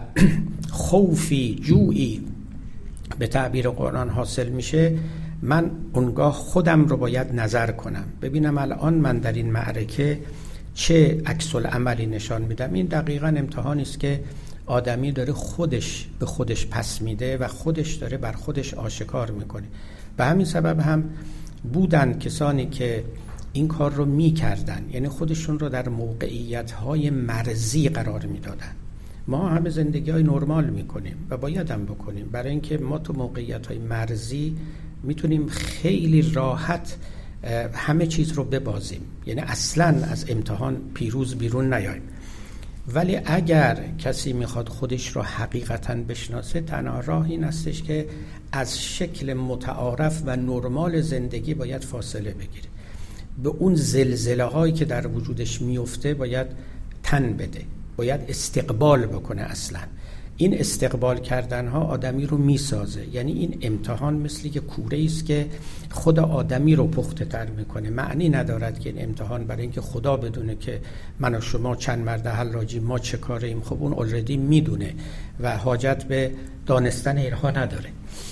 خوفی، جوعی به تعبیر قرآن حاصل میشه، من اونگاه خودم رو باید نظر کنم، ببینم الان من در این معرکه چه عکس العملی نشان میدم. این دقیقاً امتحانی است که آدمی داره خودش به خودش پس میده و خودش داره بر خودش آشکار میکنه. به همین سبب هم بودن کسانی که این کار رو میکردن، یعنی خودشون رو در موقعیت‌های مرزی قرار میدادن. ما همه زندگی‌های نرمال میکنیم و باید هم بکنیم، برای اینکه ما تو موقعیت‌های مرزی میتونیم خیلی راحت همه چیز رو ببازیم، یعنی اصلاً از امتحان پیروز بیرون نیاییم. ولی اگر کسی میخواد خودش رو حقیقتاً بشناسه، تنها راه این استش که از شکل متعارف و نرمال زندگی باید فاصله بگیره، به اون زلزله هایی که در وجودش میفته باید تن بده، باید استقبال بکنه. اصلا این استقبال کردن ها آدمی رو میسازه. یعنی این امتحان مثل که کوره است که خود آدمی رو پخته تر میکنه. معنی ندارد که این امتحان برای اینکه خدا بدونه که من و شما چند مرد حلاجی ما چه کاریم، خب اون الردی میدونه و حاجت به دانستن اینها نداره.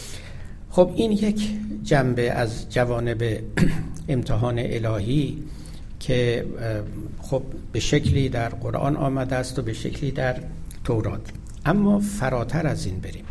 خب این یک جنبه از جوانب امتحان الهی که خب به شکلی در قرآن آمده است و به شکلی در تورات. اما فراتر از این بریم،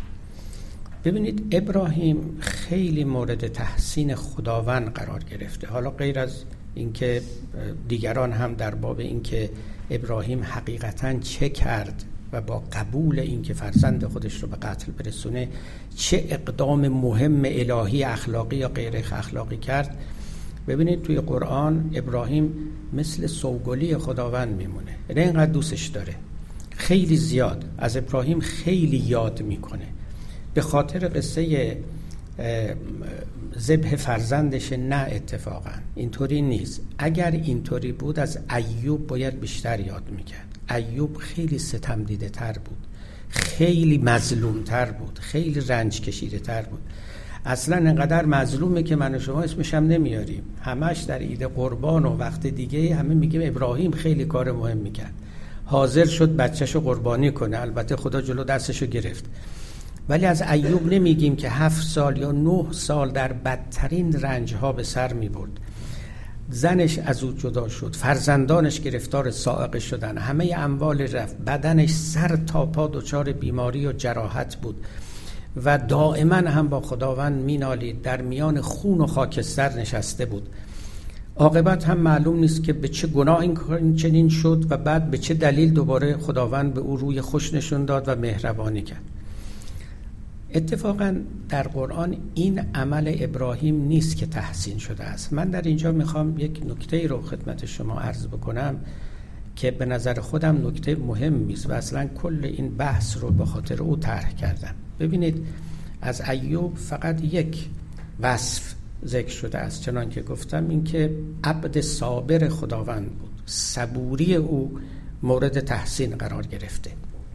ببینید ابراهیم خیلی مورد تحسین خداوند قرار گرفته. حالا غیر از اینکه دیگران هم در باب اینکه ابراهیم حقیقتاً چه کرد و با قبول اینکه فرزند خودش رو به قتل برسونه چه اقدام مهم الهی اخلاقی یا غیر اخلاقی کرد، ببینید توی قرآن ابراهیم مثل سوگلی خداوند میمونه. یعنی اینقدر دوستش داره، خیلی زیاد از ابراهیم خیلی یاد میکنه. به خاطر قصه ذبح فرزندش نه، اتفاقا اینطوری نیست. اگر اینطوری بود از ایوب باید بیشتر یاد میکرد. ایوب خیلی ستم دیده تر بود، خیلی مظلوم تر بود، خیلی رنج کشیده تر بود. اصلا انقدر مظلومه که من و شما اسمش هم نمیاریم، همش در عید قربان و وقت دیگه همه میگیم ابراهیم خیلی کار مهم میکرد، حاضر شد بچه‌شو قربانی کنه، البته خدا جلو دستشو گرفت. ولی از ایوب نمیگیم که هفت سال یا نه سال در بدترین رنجها به سر میبرد. زنش از او جدا شد، فرزندانش گرفتار صاعقه شدن، همه اموال رفت، بدنش سر تا پا دچار بیماری و جراحت بود و دائما هم با خداوند مینالید، در میان خون و خاکستر نشسته بود. عاقبت هم معلوم نیست که به چه گناه این چنین شد و بعد به چه دلیل دوباره خداوند به او روی خوش نشون داد و مهربانی کرد. اتفاقا در قرآن این عمل ابراهیم نیست که تحسین شده است. من در اینجا میخوام یک نکته رو خدمت شما عرض بکنم که به نظر خودم نکته مهمی است و اصلا کل این بحث رو به خاطر او طرح کردم. ببینید از ایوب فقط یک وصف ذکر شده است، چنان که گفتم این که عبد صابر خداوند بود، صبوری او مورد تحسین قرار گرفته.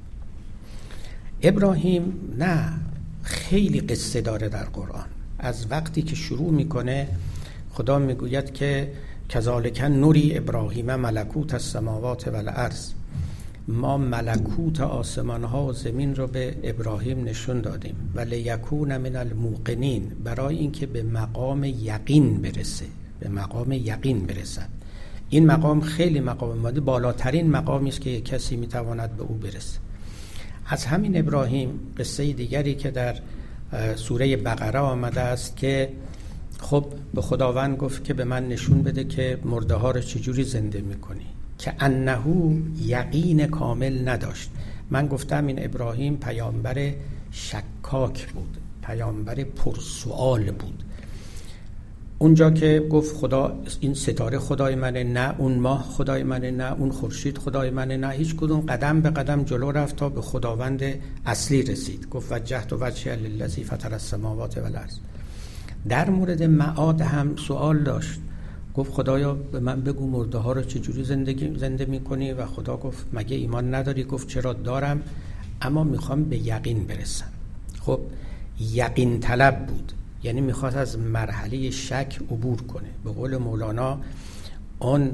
ابراهیم نه، خیلی قصه داره در قرآن. از وقتی که شروع میکنه خدا میگوید که کذالک نوری ابراهیم ملکوت السماوات و الارض، ما ملکوت آسمان ها و زمین رو به ابراهیم نشون دادیم و لیکون من الموقنین، برای اینکه به مقام یقین برسه، به مقام یقین برسد. این مقام خیلی مقام ماده، بالاترین مقامی است که کسی میتواند به او برسه. از همین ابراهیم قصه دیگری که در سوره بقره آمده است که خب به خداوند گفت که به من نشون بده که مرده ها رو چجوری زنده میکنی، که انه یقین کامل نداشت. من گفتم این ابراهیم پیامبر شکاک بود، پیامبر پرسوال بود. اونجا که گفت خدا این ستاره خدای منه، نه اون ماه خدای منه، نه اون خورشید خدای منه، نه هیچ کدوم، قدم به قدم جلو رفت تا به خداوند اصلی رسید. گفت وجهت وجهی للذی فطر السماوات والارض. در مورد معاد هم سوال داشت، گفت خدایا به من بگو مرده ها رو چجوری زندگی زنده میکنی؟ و خدا گفت مگه ایمان نداری؟ گفت چرا دارم، اما میخوام به یقین برسم. خب یقین طلب بود، یعنی میخواست از مرحله شک عبور کنه. به قول مولانا اون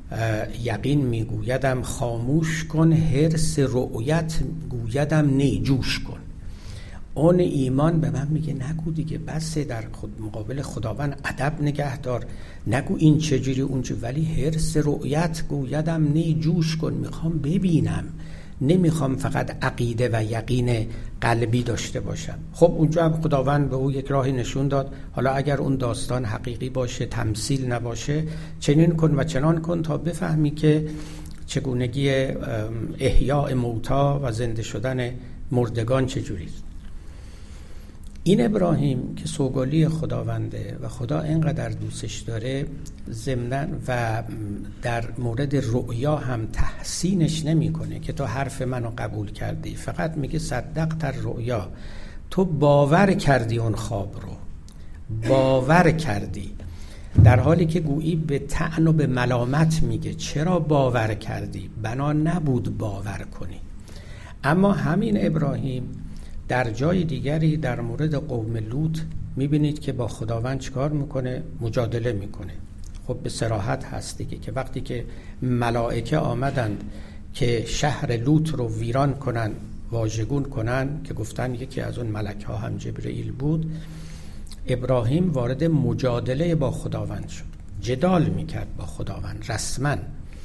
یقین میگویدم خاموش کن، حرص رؤیت گویدم نی جوش کن. اون ایمان به من میگه نگو دیگه، بسه در خود مقابل خداوند ادب نگه دار، نگو این چجوری اون چه، ولی حرص رؤیت گویدم نی جوش کن، میخوام ببینم، نمیخوام فقط عقیده و یقین قلبی داشته باشم. خب اونجا هم خداوند به او یک راهی نشون داد، حالا اگر اون داستان حقیقی باشه، تمثیل نباشه، چنین کن و چنان کن تا بفهمی که چگونگی احیاء موتا و زنده شدن مردگان چجوریست. این ابراهیم که سوگلی خداونده و خدا اینقدر دوستش داره، ضمناً و در مورد رؤیا هم تحسینش نمیکنه که تو حرف منو قبول کردی، فقط میگه صدقت الرؤیا، تو باور کردی اون خواب رو، باور کردی، در حالی که گویی به طعن و به ملامت میگه چرا باور کردی، بنا نبود باور کنی. اما همین ابراهیم در جای دیگری در مورد قوم لوط میبینید که با خداوند چکار میکنه؟ مجادله میکنه. خب به صراحت هست دیگه که وقتی که ملائکه آمدند که شهر لوط رو ویران کنن، واژگون کنن، که گفتن یکی از اون ملک ها هم جبرئیل بود، ابراهیم وارد مجادله با خداوند شد، جدال میکرد با خداوند رسما.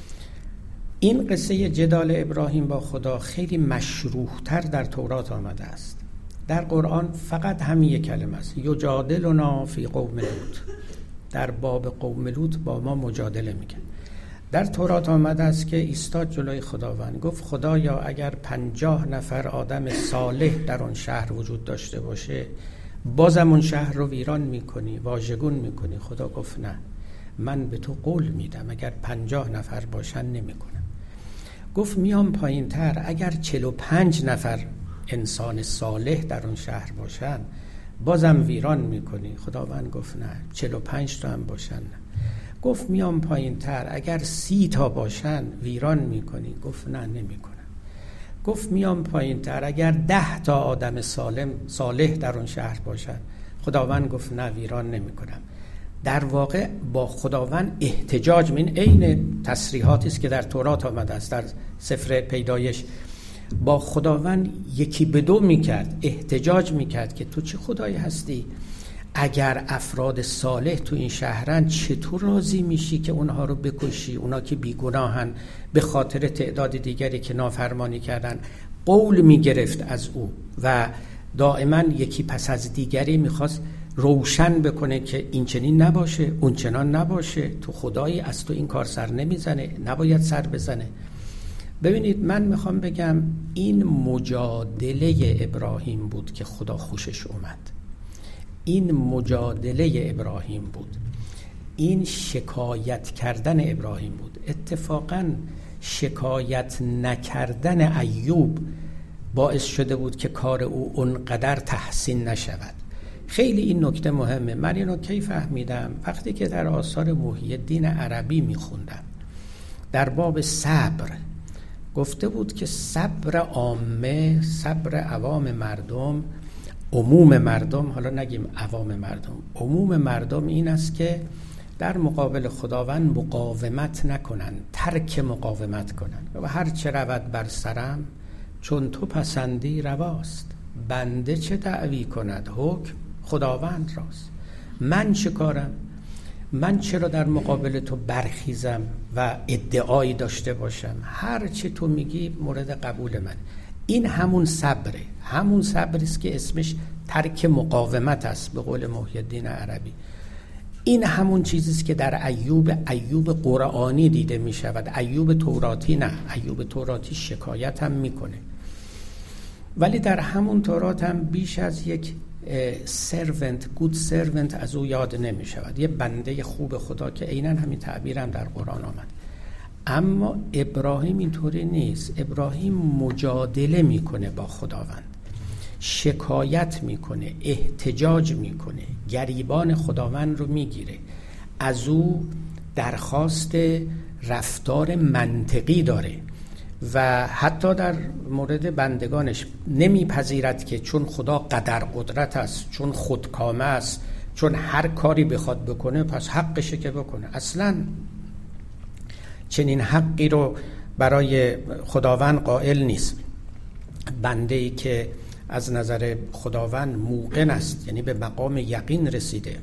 این قصه جدال ابراهیم با خدا خیلی مشروح‌تر در تورات آمده است. در قرآن فقط همین یک کلمه است، یجادلنا فی قوم لوط، در باب قوم لوط با ما مجادله میکنه. در تورات آمده است که ایستاد جلوی خداوند، گفت خدایا اگر پنجاه نفر آدم صالح در اون شهر وجود داشته باشه، بازم اون شهر رو ویران میکنی، واژگون میکنی؟ خدا گفت نه، من به تو قول میدم اگر پنجاه نفر باشن نمیکنم. گفت میام پایین تر، اگر چهل و پنج نفر انسان صالح در اون شهر باشن بازم ویران میکنی؟ خداوند گفت نه، چهل و پنج تا هم باشن نه. گفت میام پایین تر، اگر سی تا باشن ویران میکنی؟ گفت نه نمیکنم. گفت میام پایین تر، اگر ده تا آدم سالم صالح در اون شهر باشن؟ خداوند گفت نه ویران نمیکنم. در واقع با خداوند احتجاج، من عین تصریحاتی است که در تورات آمده است، در سفر پیدایش با خداوند یکی به دو میکرد، احتجاج میکرد که تو چه خدایی هستی؟ اگر افراد صالح تو این شهرن چطور راضی میشی که اونها رو بکشی؟ اونا که بیگناهن، به خاطر تعداد دیگری که نافرمانی کردن. قول میگرفت از او و دائما یکی پس از دیگری میخواست روشن بکنه که این چنین نباشه، اون چنان نباشه، تو خدایی از تو این کار سر نمیزنه، نباید سر بزنه. ببینید من میخوام بگم این مجادله ابراهیم بود که خدا خوشش اومد، این مجادله ابراهیم بود، این شکایت کردن ابراهیم بود. اتفاقا شکایت نکردن ایوب باعث شده بود که کار او اونقدر تحسین نشود. خیلی این نکته مهمه. من اینو کی فهمیدم؟ وقتی که در آثار محی الدین عربی میخوندم، در باب صبر گفته بود که صبر عامه، صبر عوام مردم، عموم مردم، حالا نگیم عوام مردم، عموم مردم این است که در مقابل خداوند مقاومت نکنن، ترک مقاومت کنن و هر چه رود بر سرم چون تو پسندی رواست، بنده چه دعوی کند حکم خداوند راست. من چه کارم؟ من چرا در مقابل تو برخیزم و ادعایی داشته باشم؟ هر چه تو میگی مورد قبول من. این همون صبره، همون صبری است که اسمش ترک مقاومت است به قول محی الدین عربی. این همون چیزی است که در ایوب ایوب قرآنی دیده می شود، ایوب توراتی نه. ایوب توراتی شکایت هم میکنه، ولی در همون تورات هم بیش از یک سرونت، گود سرونت از او یاد نمی شود، یه بنده خوب خدا، که عیناً همین تعبیر هم در قرآن آمد. اما ابراهیم اینطوری نیست. ابراهیم مجادله میکنه با خداوند، شکایت میکنه، احتجاج میکنه، گریبان خداوند رو میگیره، از او درخواست رفتار منطقی داره و حتی در مورد بندگانش نمیپذیرد که چون خدا قدر قدرت است، چون خودکامه است، چون هر کاری بخواد بکنه پس حقشه که بکنه. اصلا چنین حقی رو برای خداوند قائل نیست. بنده‌ای که از نظر خداوند موقن است، یعنی به مقام یقین رسیده،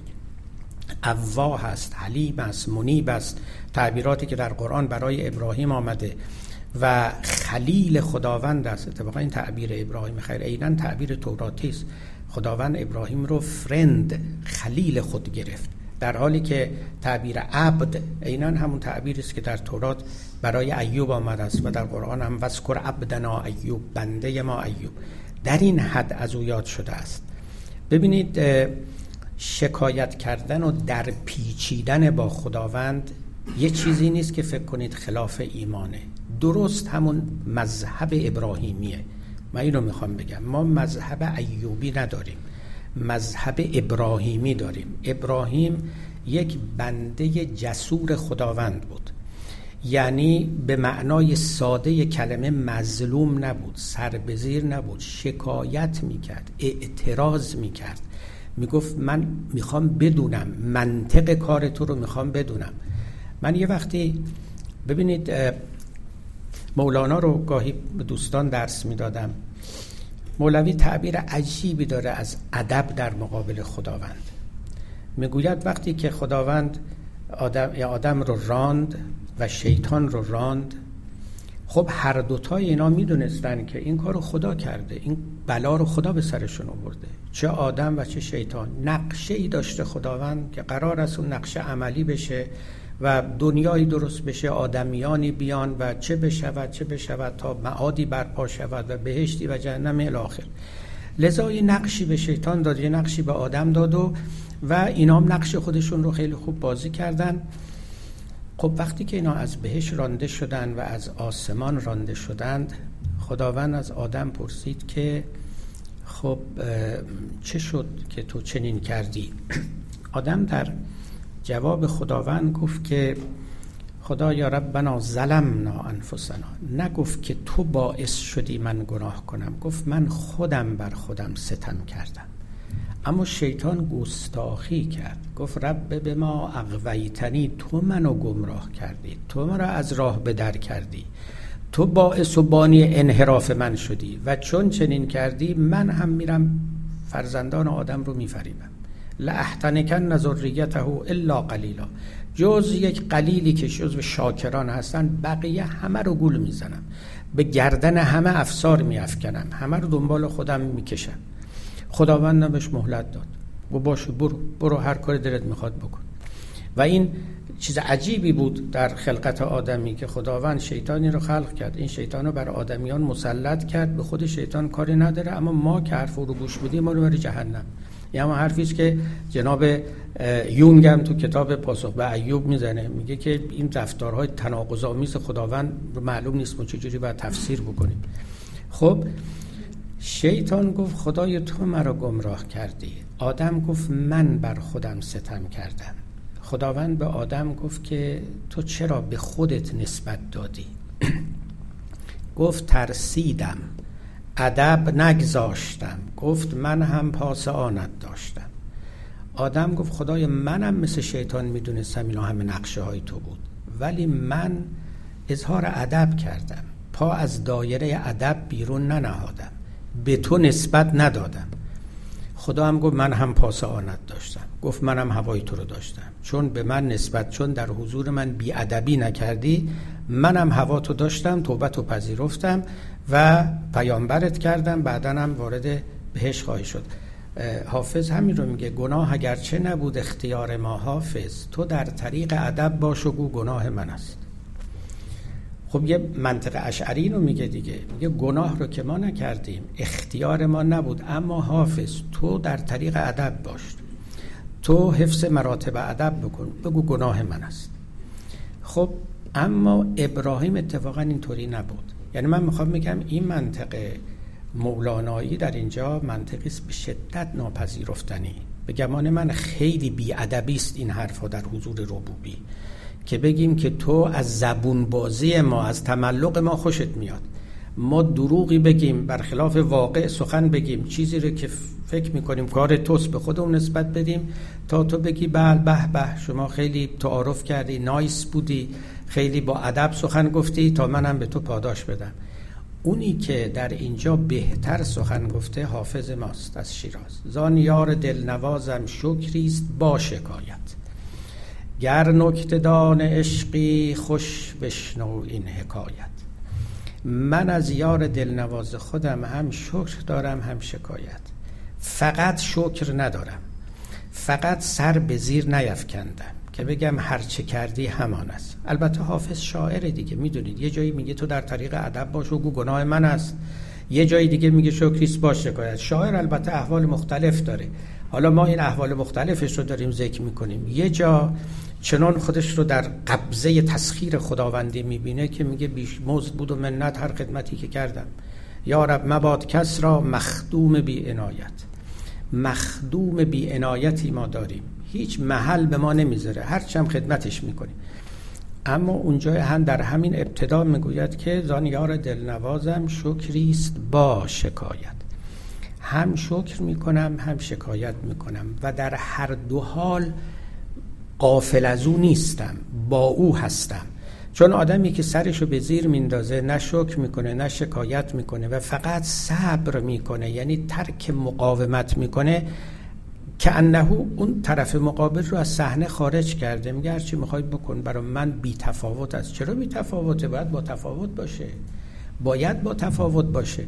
اواه است، حلیم است، منیب است، تعبیراتی که در قرآن برای ابراهیم آمده و خلیل خداوند است. اتفاقا این تعبیر ابراهیم خیر عیناً تعبیر توراتی است. خداوند ابراهیم رو فرند، خلیل خود گرفت، در حالی که تعبیر عبد عیناً همون تعبیری است که در تورات برای ایوب آمده است و در قرآن هم وذکر عبدنا ایوب، بنده ما ایوب، در این حد از او یاد شده است. ببینید شکایت کردن و در پیچیدن با خداوند یه چیزی نیست که فکر کنید خلاف ایمانه، درست همون مذهب ابراهیمیه. من این رو میخوام بگم، ما مذهب ایوبی نداریم، مذهب ابراهیمی داریم. ابراهیم یک بنده جسور خداوند بود، یعنی به معنای ساده کلمه مظلوم نبود، سربزیر نبود، شکایت میکرد، اعتراض میکرد، میگفت من میخوام بدونم، منطق کار تو رو میخوام بدونم. من یه وقتی ببینید مولانا رو گاهی به دوستان درس میدادم، مولوی تعبیر عجیبی داره از ادب در مقابل خداوند. میگوید وقتی که خداوند آدم یا آدم رو راند و شیطان رو راند، خب هر دوتای اینا میدونستن که این کار رو خدا کرده، این بلا رو خدا به سرشون آورده، چه آدم و چه شیطان. نقشه ای داشته خداوند که قرار است اون نقشه عملی بشه و دنیایی درست بشه، آدمیانی بیان و چه بشود چه بشود تا معادی برپا شود و بهشتی و جهنم الی آخر. لذا یه نقشی به شیطان داد، یه نقشی به آدم داد و و اینا هم نقش خودشون رو خیلی خوب بازی کردن. خب وقتی که اینا از بهشت رانده شدن و از آسمان رانده شدند، خداوند از آدم پرسید که خب چه شد که تو چنین کردی؟ آدم در جواب خداوند گفت که خدا یا ربنا ظلمنا انفسنا، نگفت که تو باعث شدی من گناه کنم، گفت من خودم بر خودم ستم کردم. اما شیطان گستاخی کرد، گفت رب به ما اغویتنی، تو منو گمراه کردی، تو مرا از راه بدر کردی، تو باعث و بانی انحراف من شدی و چون چنین کردی من هم میرم فرزندان آدم رو میفریبم. لاحتنکن ذریته الا قلیلا، جز یک قلیلی که جزو شاکران هستن بقیه همه رو گول میزنم، به گردن همه افسار میافکنم، همه رو دنبال خودم میکشم. خداوند بهش مهلت داد، گفت باشه برو برو هر کاری دلت میخواد بکن. و این چیز عجیبی بود در خلقت آدمی که خداوند شیطانی رو خلق کرد، این شیطان رو بر آدمیان مسلط کرد، به خود شیطان کاری نداره، اما ما که حرف رو گوش بدیم ما رو بری جهنم. این هم حرفیست که جناب یونگ هم تو کتاب پاسخ به ایوب میزنه، میگه که این رفتارهای تناقض‌آمیز خداوند معلوم نیست ما چجوری باید تفسیر بکنیم. خب شیطان گفت خدای تو مرا گمراه کردی، آدم گفت من بر خودم ستم کردم. خداوند به آدم گفت که تو چرا به خودت نسبت دادی؟ گفت ترسیدم، ادب نگذاشتم، گفت من هم پاس آنت داشتم. آدم گفت خدای منم مثل شیطان میدونستم اینا همه نقشه های تو بود، ولی من اظهار ادب کردم، پا از دایره ادب بیرون ننهادم، به تو نسبت ندادم. خدا هم گفت من هم پاس آنت داشتم، گفت منم هوای تو رو داشتم، چون به من نسبت، چون در حضور من بی ادبی نکردی، منم هوا تو داشتم، توبت رو پذیرفتم و پیامبرت کردم، بعدن هم وارد بهشت خواهی شد. حافظ همین رو میگه، گناه اگرچه نبود اختیار ما حافظ، تو در طریق ادب باش و گو گناه من است. خب یه منطق اشعری رو میگه دیگه، میگه گناه رو که ما نکردیم، اختیار ما نبود، اما حافظ تو در طریق ادب باش، تو حفظ مراتب ادب بکن، بگو گناه من است. خب اما ابراهیم اتفاقا اینطوری نبود. یعنی من میخوام بگم این منطق مولانایی در اینجا منطقی است به شدت ناپذیرفتنی. به گمان من خیلی بی‌ادبی است این حرفا در حضور ربوبی، که بگیم که تو از زبون بازی ما، از تملق ما خوشت میاد، ما دروغی بگیم، برخلاف واقع سخن بگیم، چیزی رو که فکر میکنیم کار توست به خودمون نسبت بدیم تا تو بگی بل به به شما خیلی تعارف کردی، نایس بودی، خیلی با ادب سخن گفتی تا منم به تو پاداش بدم. اونی که در اینجا بهتر سخن گفته حافظ ماست از شیراز. زان یار دلنوازم شکریست با شکایت، گر نکته دان عشقی خوش بشنو این حکایت. من از یار دلنواز خودم هم شکر دارم هم شکایت. فقط شکر ندارم، فقط سر به زیر نیفکندم که بگم هر چه کردی همان است. البته حافظ شاعر دیگه، میدونید یه جایی میگه تو در طریق ادب باش و گو گناه من است، یه جایی دیگه میگه شکریست با شکایت. شاعر البته احوال مختلف داره، حالا ما این احوال مختلفش رو داریم ذکر میکنیم. یه جا چنان خودش رو در قبضه تسخیر خداوندی میبینه که میگه بیش مزد بود و منت هر خدمتی که کردم. یا رب مباد کس را مخدوم بی عنایت. مخدوم بی عنایتی ما داریم، هیچ محل به ما نمیذاره، هرچم خدمتش میکنیم. اما اونجا هم در همین ابتدا میگوید که زان یار دلنوازم شکریست با شکایت. هم شکر میکنم هم شکایت میکنم و در هر دو حال غافل از او نیستم، با او هستم. چون آدمی که سرشو به زیر میندازه، نه شکر میکنه نه شکایت میکنه و فقط صبر میکنه، یعنی ترک مقاومت میکنه، که انه اون طرف مقابل رو از صحنه خارج کرده. میگه هرچی میخوای بکن، برای من بی تفاوت است. چرا بی تفاوته؟ باید با تفاوت باشه، باید با تفاوت باشه.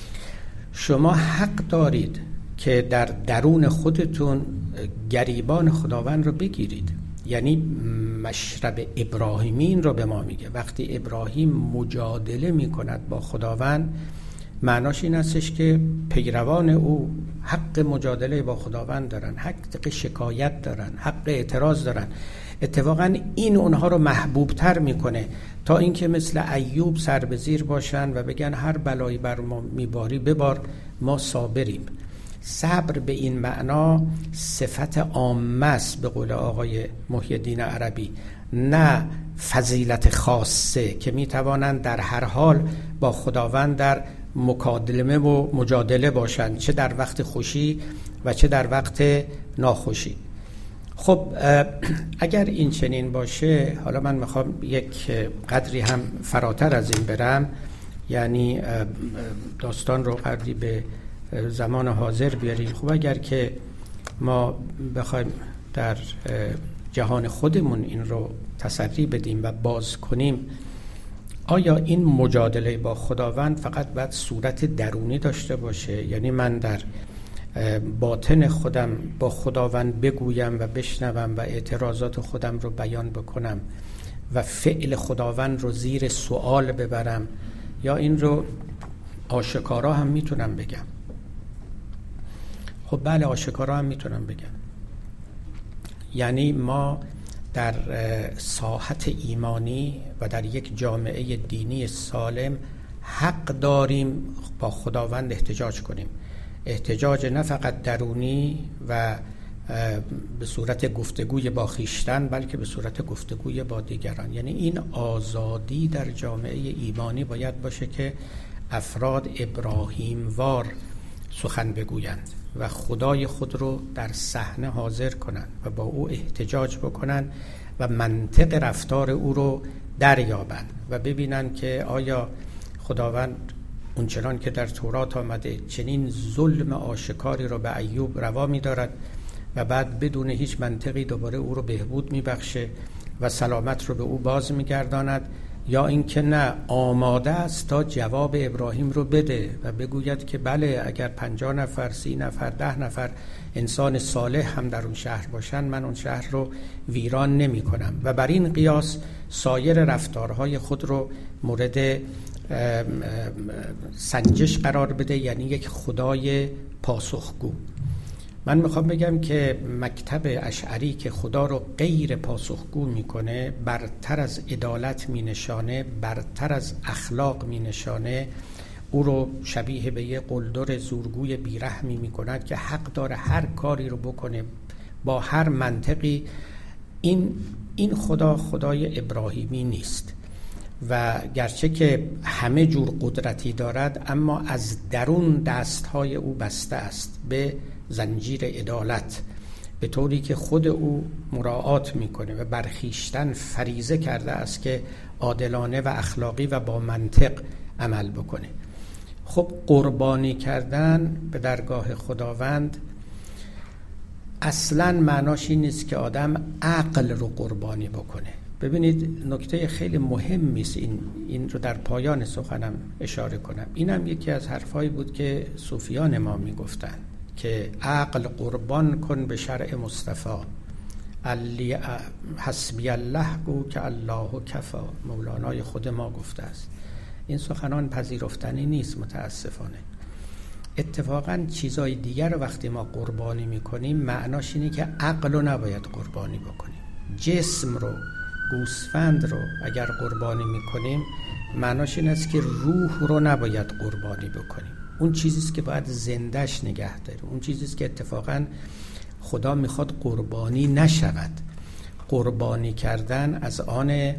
شما حق دارید که در درون خودتون گریبان خداوند رو بگیرید. یعنی مشرب ابراهیمین رو به ما میگه. وقتی ابراهیم مجادله میکند با خداوند، معناش این هستش که پیروان او حق مجادله با خداوند دارن، حق شکایت دارن، حق اعتراض دارن. اتفاقا این اونها رو محبوب تر میکنه تا اینکه مثل ایوب سر به زیر باشن و بگن هر بلایی بر ما میباری ببار، ما صابریم. صبر به این معنا صفت عامه است به قول آقای محی الدین عربی، نه فضیلت خاصه که میتوانند در هر حال با خداوند در مکالمه و مجادله باشند، چه در وقت خوشی و چه در وقت ناخوشی. خب اگر این چنین باشه، حالا من میخوام یک قدری هم فراتر از این برم، یعنی داستان رو قدری به زمان حاضر بیاریم. خب اگر که ما بخوایم در جهان خودمون این رو تسری بدیم و باز کنیم، آیا این مجادله با خداوند فقط باید صورت درونی داشته باشه؟ یعنی من در باطن خودم با خداوند بگویم و بشنوم و اعتراضات خودم رو بیان بکنم و فعل خداوند رو زیر سوال ببرم، یا این رو آشکارا هم میتونم بگم؟ خب بله، آشکارا هم میتونم بگم. یعنی ما در ساحت ایمانی و در یک جامعه دینی سالم حق داریم با خداوند احتجاج کنیم. احتجاج نه فقط درونی و به صورت گفتگوی با خویشتن، بلکه به صورت گفتگوی با دیگران. یعنی این آزادی در جامعه ایمانی باید باشه که افراد ابراهیم وار سخن بگویند و خدای خود رو در صحنه حاضر کنند و با او احتجاج بکنند و منطق رفتار او رو دریابند و ببینند که آیا خداوند اونچنان که در تورات آمده چنین ظلم آشکاری رو به ایوب روا می‌دارد و بعد بدون هیچ منطقی دوباره او رو بهبود میبخشه و سلامت رو به او باز میگرداند، یا اینکه نه، آماده است تا جواب ابراهیم رو بده و بگوید که بله، اگر پنجاه نفر، سی نفر، ده نفر انسان صالح هم در اون شهر باشن، من اون شهر رو ویران نمی کنم و بر این قیاس سایر رفتارهای خود رو مورد سنجش قرار بده، یعنی یک خدای پاسخگو. من میخوام بگم که مکتب اشعری که خدا رو غیر پاسخگو میکنه، برتر از عدالت مینشانه، برتر از اخلاق مینشانه، او رو شبیه به یه قلدر زورگوی بیرحمی میکند که حق داره هر کاری رو بکنه با هر منطقی. این این خدا خدای ابراهیمی نیست. و گرچه که همه جور قدرتی دارد اما از درون دستهای او بسته است به زنجیر عدالت، به طوری که خود او مراعات میکنه و برخیشتن فریضه کرده است که عادلانه و اخلاقی و با منطق عمل بکنه. خب قربانی کردن به درگاه خداوند اصلاً معناش این نیست که آدم عقل رو قربانی بکنه. ببینید نکته خیلی مهمی است، این این رو در پایان سخنم اشاره کنم. اینم یکی از حرفایی بود که صوفیان ما میگفتن که عقل قربان کن به شرع مصطفی، علی حسبی الله گو که الله کفا. مولانای خود ما گفته است. این سخنان پذیرفتنی نیست متاسفانه. اتفاقا چیزای دیگر رو وقتی ما قربانی میکنیم معناش اینه که عقل رو نباید قربانی بکنیم. جسم رو، گوسفند رو اگر قربانی میکنیم معناش این است که روح رو نباید قربانی بکنیم. اون چیزیست که باید زندهش نگه داره، اون چیزیست که اتفاقا خدا میخواد قربانی نشود. قربانی کردن از آن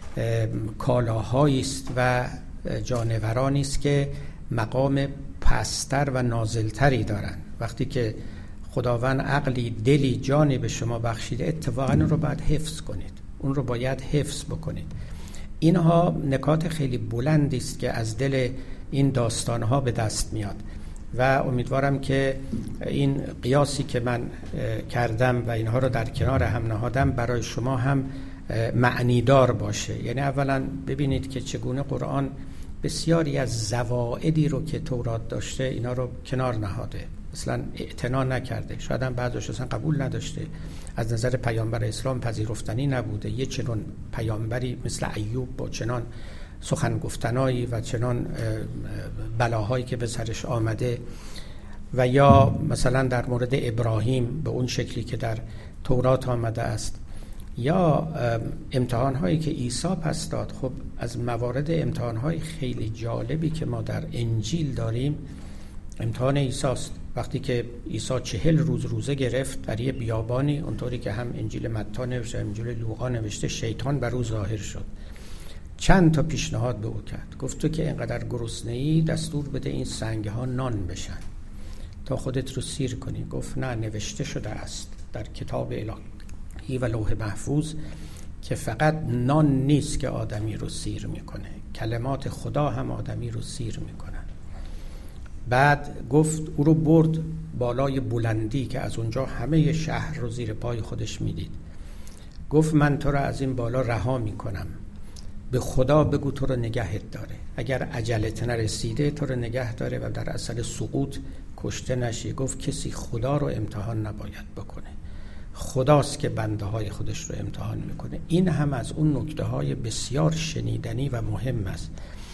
کالاهایی است و جانورانی است که مقام پستر و نازلتری دارن. وقتی که خداوند عقلی، دلی، جانی به شما بخشیده اتفاقا اون رو باید حفظ کنید، اون رو باید حفظ بکنید. اینها نکات خیلی بلندی است که از دل این داستانها به دست میاد و امیدوارم که این قیاسی که من کردم و اینها رو در کنار هم نهادم برای شما هم معنیدار باشه. یعنی اولا ببینید که چگونه قرآن بسیاری از زوائدی رو که تورات داشته اینا رو کنار نهاده، اصلا اعتنا نکرده. شاید هم بعضیش اصلا قبول نداشته، از نظر پیامبر اسلام پذیرفتنی نبوده. یه چنان پیامبری مثل ایوب با چنان سخن گفتنایی و چنان بلاهایی که به سرش آمده، و یا مثلا در مورد ابراهیم به اون شکلی که در تورات آمده است، یا امتحان‌هایی که عیسی پس داد. خب از موارد امتحان‌های خیلی جالبی که ما در انجیل داریم امتحان عیسی است. وقتی که عیسی چهل روز روزه گرفت در یه بیابانی، اونطوری که هم انجیل متی نوشته انجیل لوقا نوشته، شیطان بر او ظاهر شد، چند تا پیشنهاد به او کرد. گفت تو که اینقدر گرسنه‌ای دستور بده این سنگ‌ها نان بشن تا خودت رو سیر کنی. گفت نه، نوشته شده است در کتاب الهی و لوح محفوظ که فقط نان نیست که آدمی رو سیر میکنه، کلمات خدا هم آدمی رو سیر میکنن. بعد گفت او رو برد بالای بلندی که از اونجا همه شهر رو زیر پای خودش میدید. گفت من تو رو از این بالا رها میکنم، به خدا بگو تو رو نگهت داره، اگر اجلت نرسیده تو رو نگه داره و در اثر سقوط کشته نشی. گفت کسی خدا رو امتحان نباید بکنه، خداست که بنده های خودش رو امتحان میکنه. این هم از اون نکته های بسیار شنیدنی و مهم است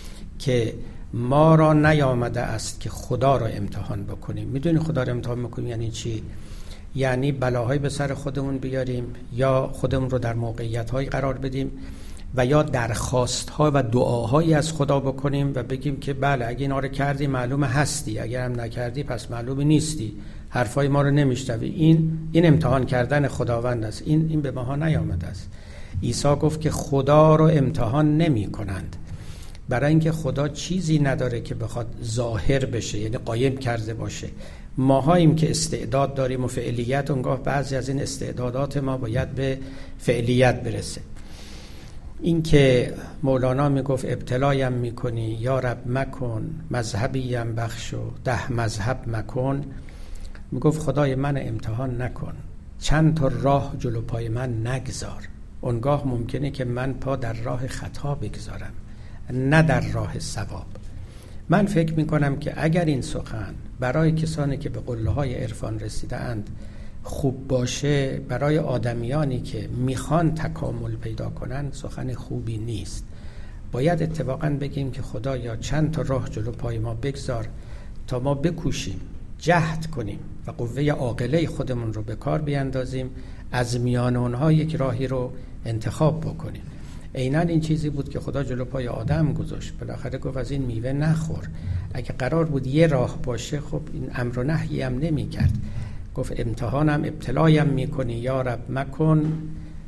که ما را نیامده است که خدا را امتحان بکنیم. میدونی خدا را امتحان بکنیم یعنی چی؟ یعنی بلاهای به سر خودمون بیاریم یا خودمون رو در موقعیت‌های قرار بدیم و یا درخواست‌ها و دعاهایی از خدا بکنیم و بگیم که بله اگه اینا رو کردی معلومه هستی، اگر هم نکردی پس معلومه نیستی، حرفای ما رو نمیشنوی. این این امتحان کردن خداوند است. این این به ما نیامده است. عیسی گفت که خدا رو امتحان نمی‌کنند، برای اینکه خدا چیزی نداره که بخواد ظاهر بشه، یعنی قایم کرده باشه. ماهاییم که استعداد داریم و فعلیت، اونگاه بعضی از این استعدادات ما باید به فعلیت برسه. این که مولانا میگفت ابتلایم میکنی یا رب مکن، مذهبیم بخشو ده مذهب مکن. میگفت خدای من امتحان نکن، چند تا راه جلو پای من نگذار، اونگاه ممکنه که من پا در راه خطا بگذارم نه در راه ثواب. من فکر میکنم که اگر این سخن برای کسانی که به قله‌های عرفان رسیده‌اند خوب باشه، برای آدمیانی که میخوان تکامل پیدا کنن سخن خوبی نیست. باید اتفاقا بگیم که خدایا چند تا راه جلو پای ما بگذار تا ما بکوشیم، جهد کنیم و قوه عاقله خودمون رو به کار بیاندازیم، از میان اونها یک راهی رو انتخاب بکنیم. عیناً این چیزی بود که خدا جلو پای آدم گذاشت. بالاخره گفت از این میوه نخور. اگه قرار بود یه راه باشه خب این امر و نهی هم نمی کرد. گفت امتحانم ابتلایم میکنی یا رب مکن،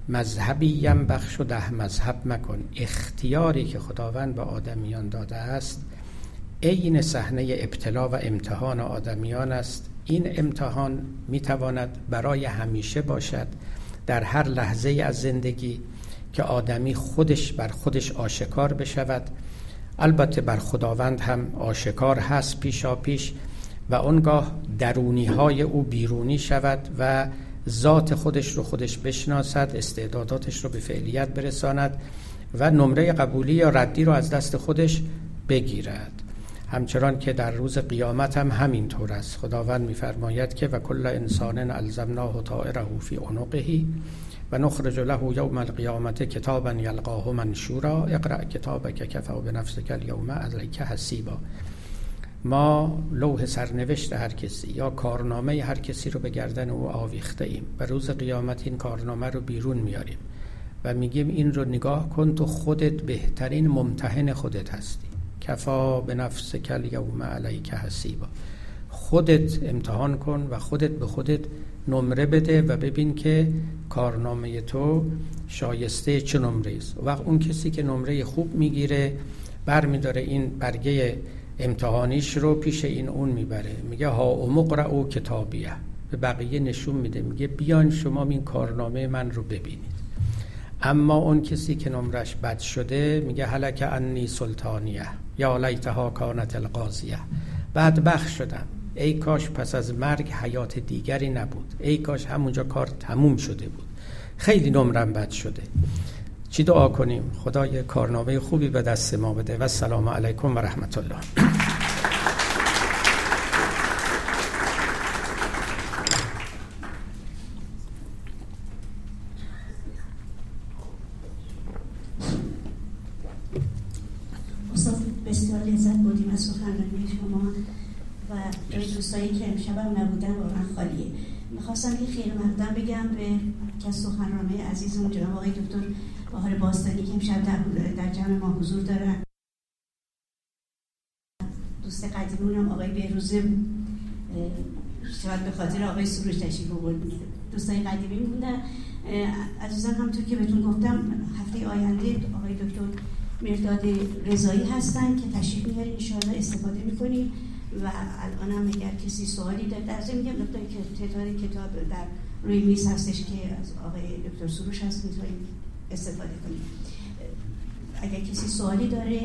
مذهبی یم بخش و ده مذهب مکن. اختیاری که خداوند به آدمیان داده است عین صحنه ابتلا و امتحان آدمیان است. این امتحان میتواند برای همیشه باشد، در هر لحظه از زندگی که آدمی خودش بر خودش آشکار بشود. البته بر خداوند هم آشکار هست پیشا پیش و اونگاه درونی های او بیرونی شود و ذات خودش رو خودش بشناسد، استعداداتش رو به فعلیت برساند و نمره قبولی یا ردی رو از دست خودش بگیرد. همچنان که در روز قیامت هم همین طور است. خداوند می‌فرماید که و کل انسان الزمناه طائره فی عنقه و نخرج له یوم القیامت کتابا یلقاه منشورا اقرأ کتابک کفی بنفسک الیوم علیک حسیبا. ما لوح سرنوشت هر کسی یا کارنامه هر کسی رو به گردن او آویخته ایم و روز قیامت این کارنامه رو بیرون میاریم و میگیم این رو نگاه کن، تو خودت بهترین ممتحن خودت هستی. کفا بنفسک الیوم علیک حسیبا. خودت امتحان کن و خودت به خودت نمره بده و ببین که کارنامه تو شایسته چه نمره است. وقت اون کسی که نمره خوب میگیره بر میداره این برگه امتحانیش رو پیش این اون میبره، میگه ها امقرأوا کتابیه، به بقیه نشون میده، میگه بیان شما این کارنامه من رو ببینید. اما اون کسی که نمرش بد شده میگه هلک انی سلطانیه یا لیتها کانت القاضیه، بدبخت شدم، ای کاش پس از مرگ حیات دیگری نبود، ای کاش همونجا کار تموم شده بود، خیلی نمرم بد شده. چی دعا کنیم؟ خدای کارنامه خوبی به دست ما بده. و السلام علیکم و رحمت الله. استاد بسیار لذت بردیم از سخنرانی شما و دوستایی که امشبم نبودن واقعا خالیه. میخواستم یه خیر مقدم بگم به که سخنرانی عزیزمون جناب آقای دکتر بهار باستانی که امشب در, در جمع ما حضور دارن. دوست قدیمونم آقای بهروزه شاید به خاطر آقای سروش تشریف آورد، دوستای قدیمی موندن. عزیزان همونطور که بهتون گفتم هفته آینده آقای دکتر مرداد رضایی هستن که تشریف میارین، ان شاءالله استفاده میکنیم و الان هم اگر کسی سوالی داره در ضمن میگم دکتر که تعداد کتاب در روی میز هستش که از آقای دکتر سروش هست میتونیم استفاده کنیم. اگر کسی سوالی داره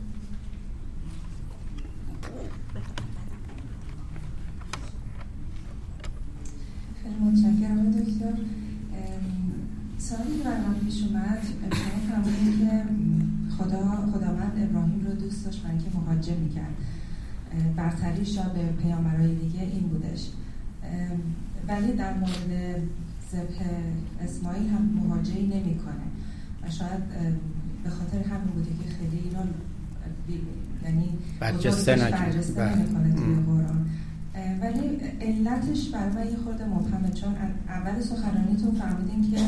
خیلی متشکرم دکتر. سوالی که برام پیش اومد، شما فرمودید که خدا خداوند ابراهیم رو دوست داشت برای اینکه مهاجر میکرد، برتریش را به پیامبرای دیگه این بودش، ولی در مورد ذبح اسماعیل هم مهاجری نمیکنه و شاید به خاطر همین بوده که خیلی اینا یعنی برجسته نمیکنه توی قرآن. ولی علتش برای من یه خورده مبهمه، چون اول سخنرانیتون فرمودین که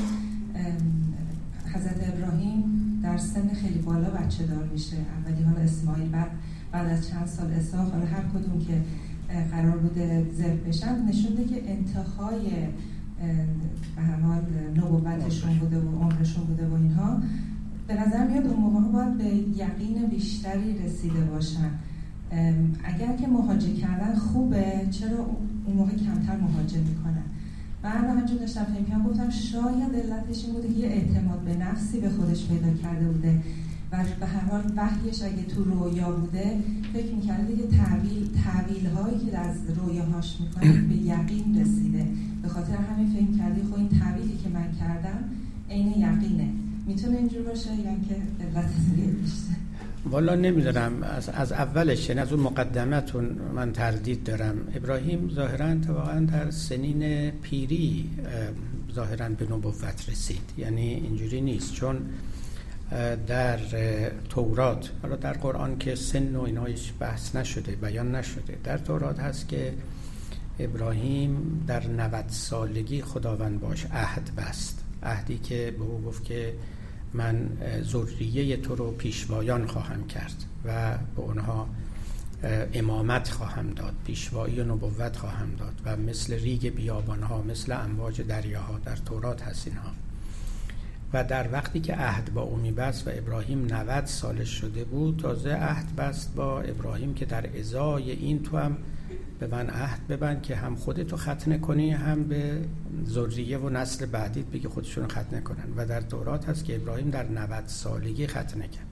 حضرت ابراهیم در سن خیلی بالا بچه دار میشه، اولی حالا اسماعیل، بعد بعد از چند سال اسحاق، حالا هر کدوم که قرار بوده ذبح بشن، نشونده که انتهای به هر حال نبوتشون بوده و عمرشون بوده و اینها. به نظر میاد اون موقع باید به یقین بیشتری رسیده باشن. اگر که مهاجر کردن خوبه، چرا اون موقع کمتر مهاجر میکنن؟ و همینجور داشتم فکر می‌کردم، گفتم شاید علتش این بوده که یه اعتماد به نفسی به خودش پیدا کرده بوده و به هر حال وحیش اگه تو رویا بوده فکر می‌کرده که تعبیل تعبیل‌هایی که از رویاهاش می‌کنه به یقین رسیده، به خاطر همین فکر کرده خب این تعبیلی که من کردم عین یقینه. میتونه اینجور باشه یا اینکه علت دیگه بیشتر؟ والا نمیدونم، از از اولش، یعنی از اون مقدمتون من تردید دارم. ابراهیم ظاهراً واقعا در سنین پیری ظاهراً به نبوت رسید، یعنی اینجوری نیست، چون در تورات، حالا در قرآن که سن و اینایش بحث نشده، بیان نشده، در تورات هست که ابراهیم در نود سالگی خداوند باش عهد بست، عهدی که به او گفت که من ذریه تو رو پیشوایان خواهم کرد و به اونها امامت خواهم داد، پیشوایی و نبوت خواهم داد و مثل ریگ بیابانها، مثل امواج دریاها، در تورات هست اینها. و در وقتی که عهد با او می‌بست و ابراهیم نود سالش شده بود، تازه عهد بست با ابراهیم که در ازای این تو هم به من عهد ببند که هم خودتو ختنه کنی، هم به ذریه و نسل بعدیت بگی خودشون ختنه کنن. و در تورات هست که ابراهیم در نود سالگی ختنه کرد.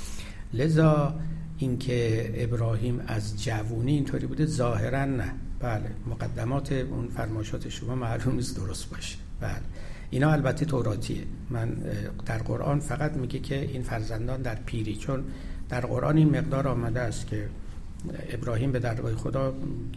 لذا اینکه ابراهیم از جوونی اینطوری بوده ظاهرا نه. بله، مقدمات اون فرمایشات شما معلوم نیست درست باشه. بله، اینا البته توراتیه. من در قرآن فقط میگه که این فرزندان در پیری، چون در قرآن این مقدار آمده است که ابراهیم به درگاه خدا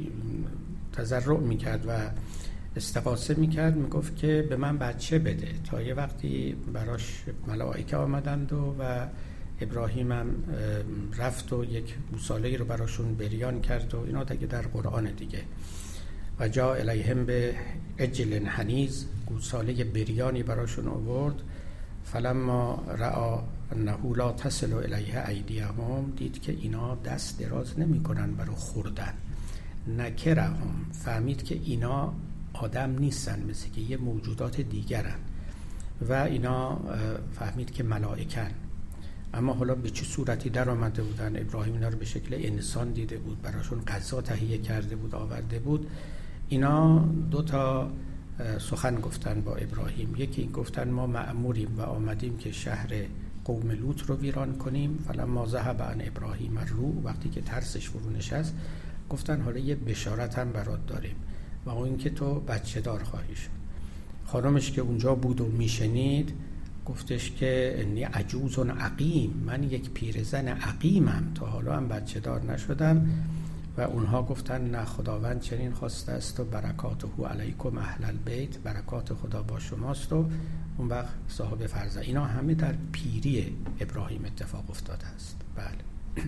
تضرع میکرد و استغاثه میکرد، میگفت که به من بچه بده. تا یه وقتی براش ملائکه آمدند و, و ابراهیم هم رفت و یک گوساله رو براشون بریان کرد و اینا دیگه در قرآن دیگه. و جا الیهم به عجل حنیز، گوساله بریانی براشون آورد. فلما رأى انه لا تصل الیه ایدیهم، دید که اینا دست دراز نمی کنن برای خوردن. نکرهم، فهمید که اینا آدم نیستن، مثل که یه موجودات دیگرن. و اینا فهمید که ملائکن. اما حالا به چه صورتی در آمده بودن؟ ابراهیم اینا رو به شکل انسان دیده بود، براشون غذا تهیه کرده بود، آورده بود. اینا دو تا سخن گفتن با ابراهیم. یکی این گفتن ما مأموریم و آمدیم که شهر قوم لوط رو ویران کنیم. فلما ذهب عن ابراهیم الروع، وقتی که ترسش فرو نشست گفتن حالا یه بشارت هم برات داریم و اون این که تو بچه دار خواهی شد. خانمش که اونجا بود و میشنید گفتش که انی عجوز عقیم، من یک پیرزن عقیمم، تا حالا هم بچه دار نشدم. و اونها گفتن نه، خداوند چنین خواسته است و برکاته علیکم اهل البیت، برکات خدا با شماست و اون وقت صاحب فرزند. اینا همه در پیری ابراهیم اتفاق افتاده است. بله.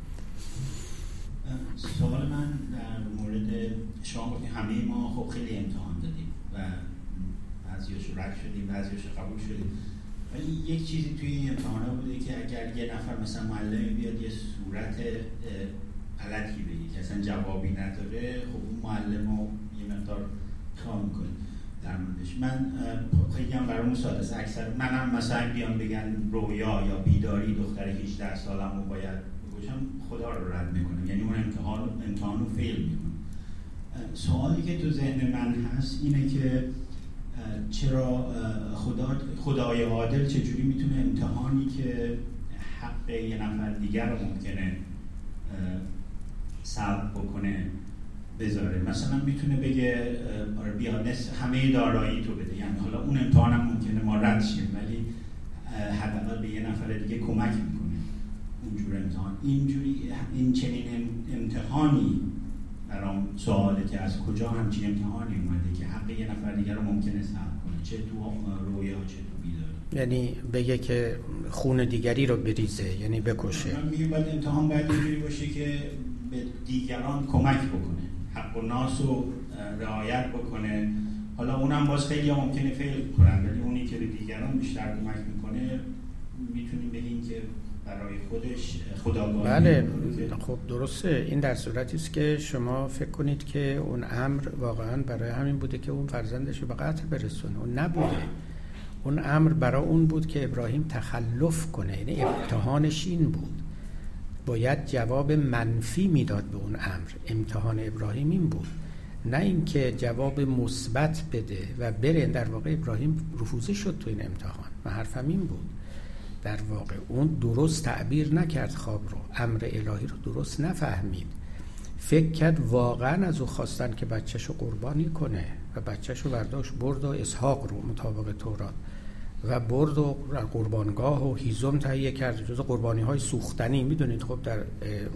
سوال من در مورد شما گفتید همه ما خب خیلی امتحان دادیم و بعضیاشو رد شدیم، بعضیاشو قبول شدیم، ولی یک چیزی توی این امتحانا بوده که اگر یه نفر مثلا معلمی بیاد یه صورت غلطی بگه که اصلا جوابی نداره، خب اون معلم رو یه مقدار کام کنه در موردش. من خیلی هم برامون ساده است. اکثر منم مثلا بیان بگن رویا یا بیداری دختر هجده سالم رو باید بگوشم، خدا رو رد میکنم، یعنی اون امتحان امتحان رو فیل میکنم. سوالی که تو ذهن من هست اینه که چرا خدا خدای عادل چجوری میتونه امتحانی که حق یه نفر دیگر رو ممکنه سلب بکنه بذاره؟ مثلا میتونه بگه آره بیا نصف همه دارایی تو بده، یعنی حالا اون امتحان هم ممکنه ما رد شیم ولی حداقل به یه نفر دیگه کمک میکنه اونجور امتحان. اینجوری این چنین امتحانی برام سواله که از کجا همچین امتحانی اومده که حق یه نفر دیگه رو ممکنه سلب کنه، چه تو رویا چه تو بیداری. یعنی بگه که خون دیگری رو بریزه، یعنی بکشه. من میگم باید امتحان باید اینجوری باشه که به دیگران کمک بکنه، حق و ناس رو رعایت بکنه. حالا اونم باز خیلی ممکنه فیل کنن، ولی اونی که به دیگران بیشتر کمک میکنه میتونیم بگیم که برای خودش خداگاهی. بله خب درسته. این در صورتی است که شما فکر کنید که اون امر واقعا برای همین بوده که اون فرزندش رو به قتل برسونه. اون نبوده. اون امر برای اون بود که ابراهیم تخلف کنه، یعنی امتحانش این بود، باید جواب منفی میداد به اون امر. امتحان ابراهیم این بود، نه اینکه جواب مثبت بده و بره. در واقع ابراهیم رفوزه شد تو این امتحان. من حرفم این بود، در واقع اون درست تعبیر نکرد خواب رو، امر الهی رو درست نفهمید. فکر کرد واقعا از او خواستن که بچه‌شو قربانی کنه و بچه‌شو برداشت برد و اسحاق رو مطابق تورات و برد و قربانگاه و هیزم تهیه کرد، جز قربانی‌های سوختنی. میدونید خب در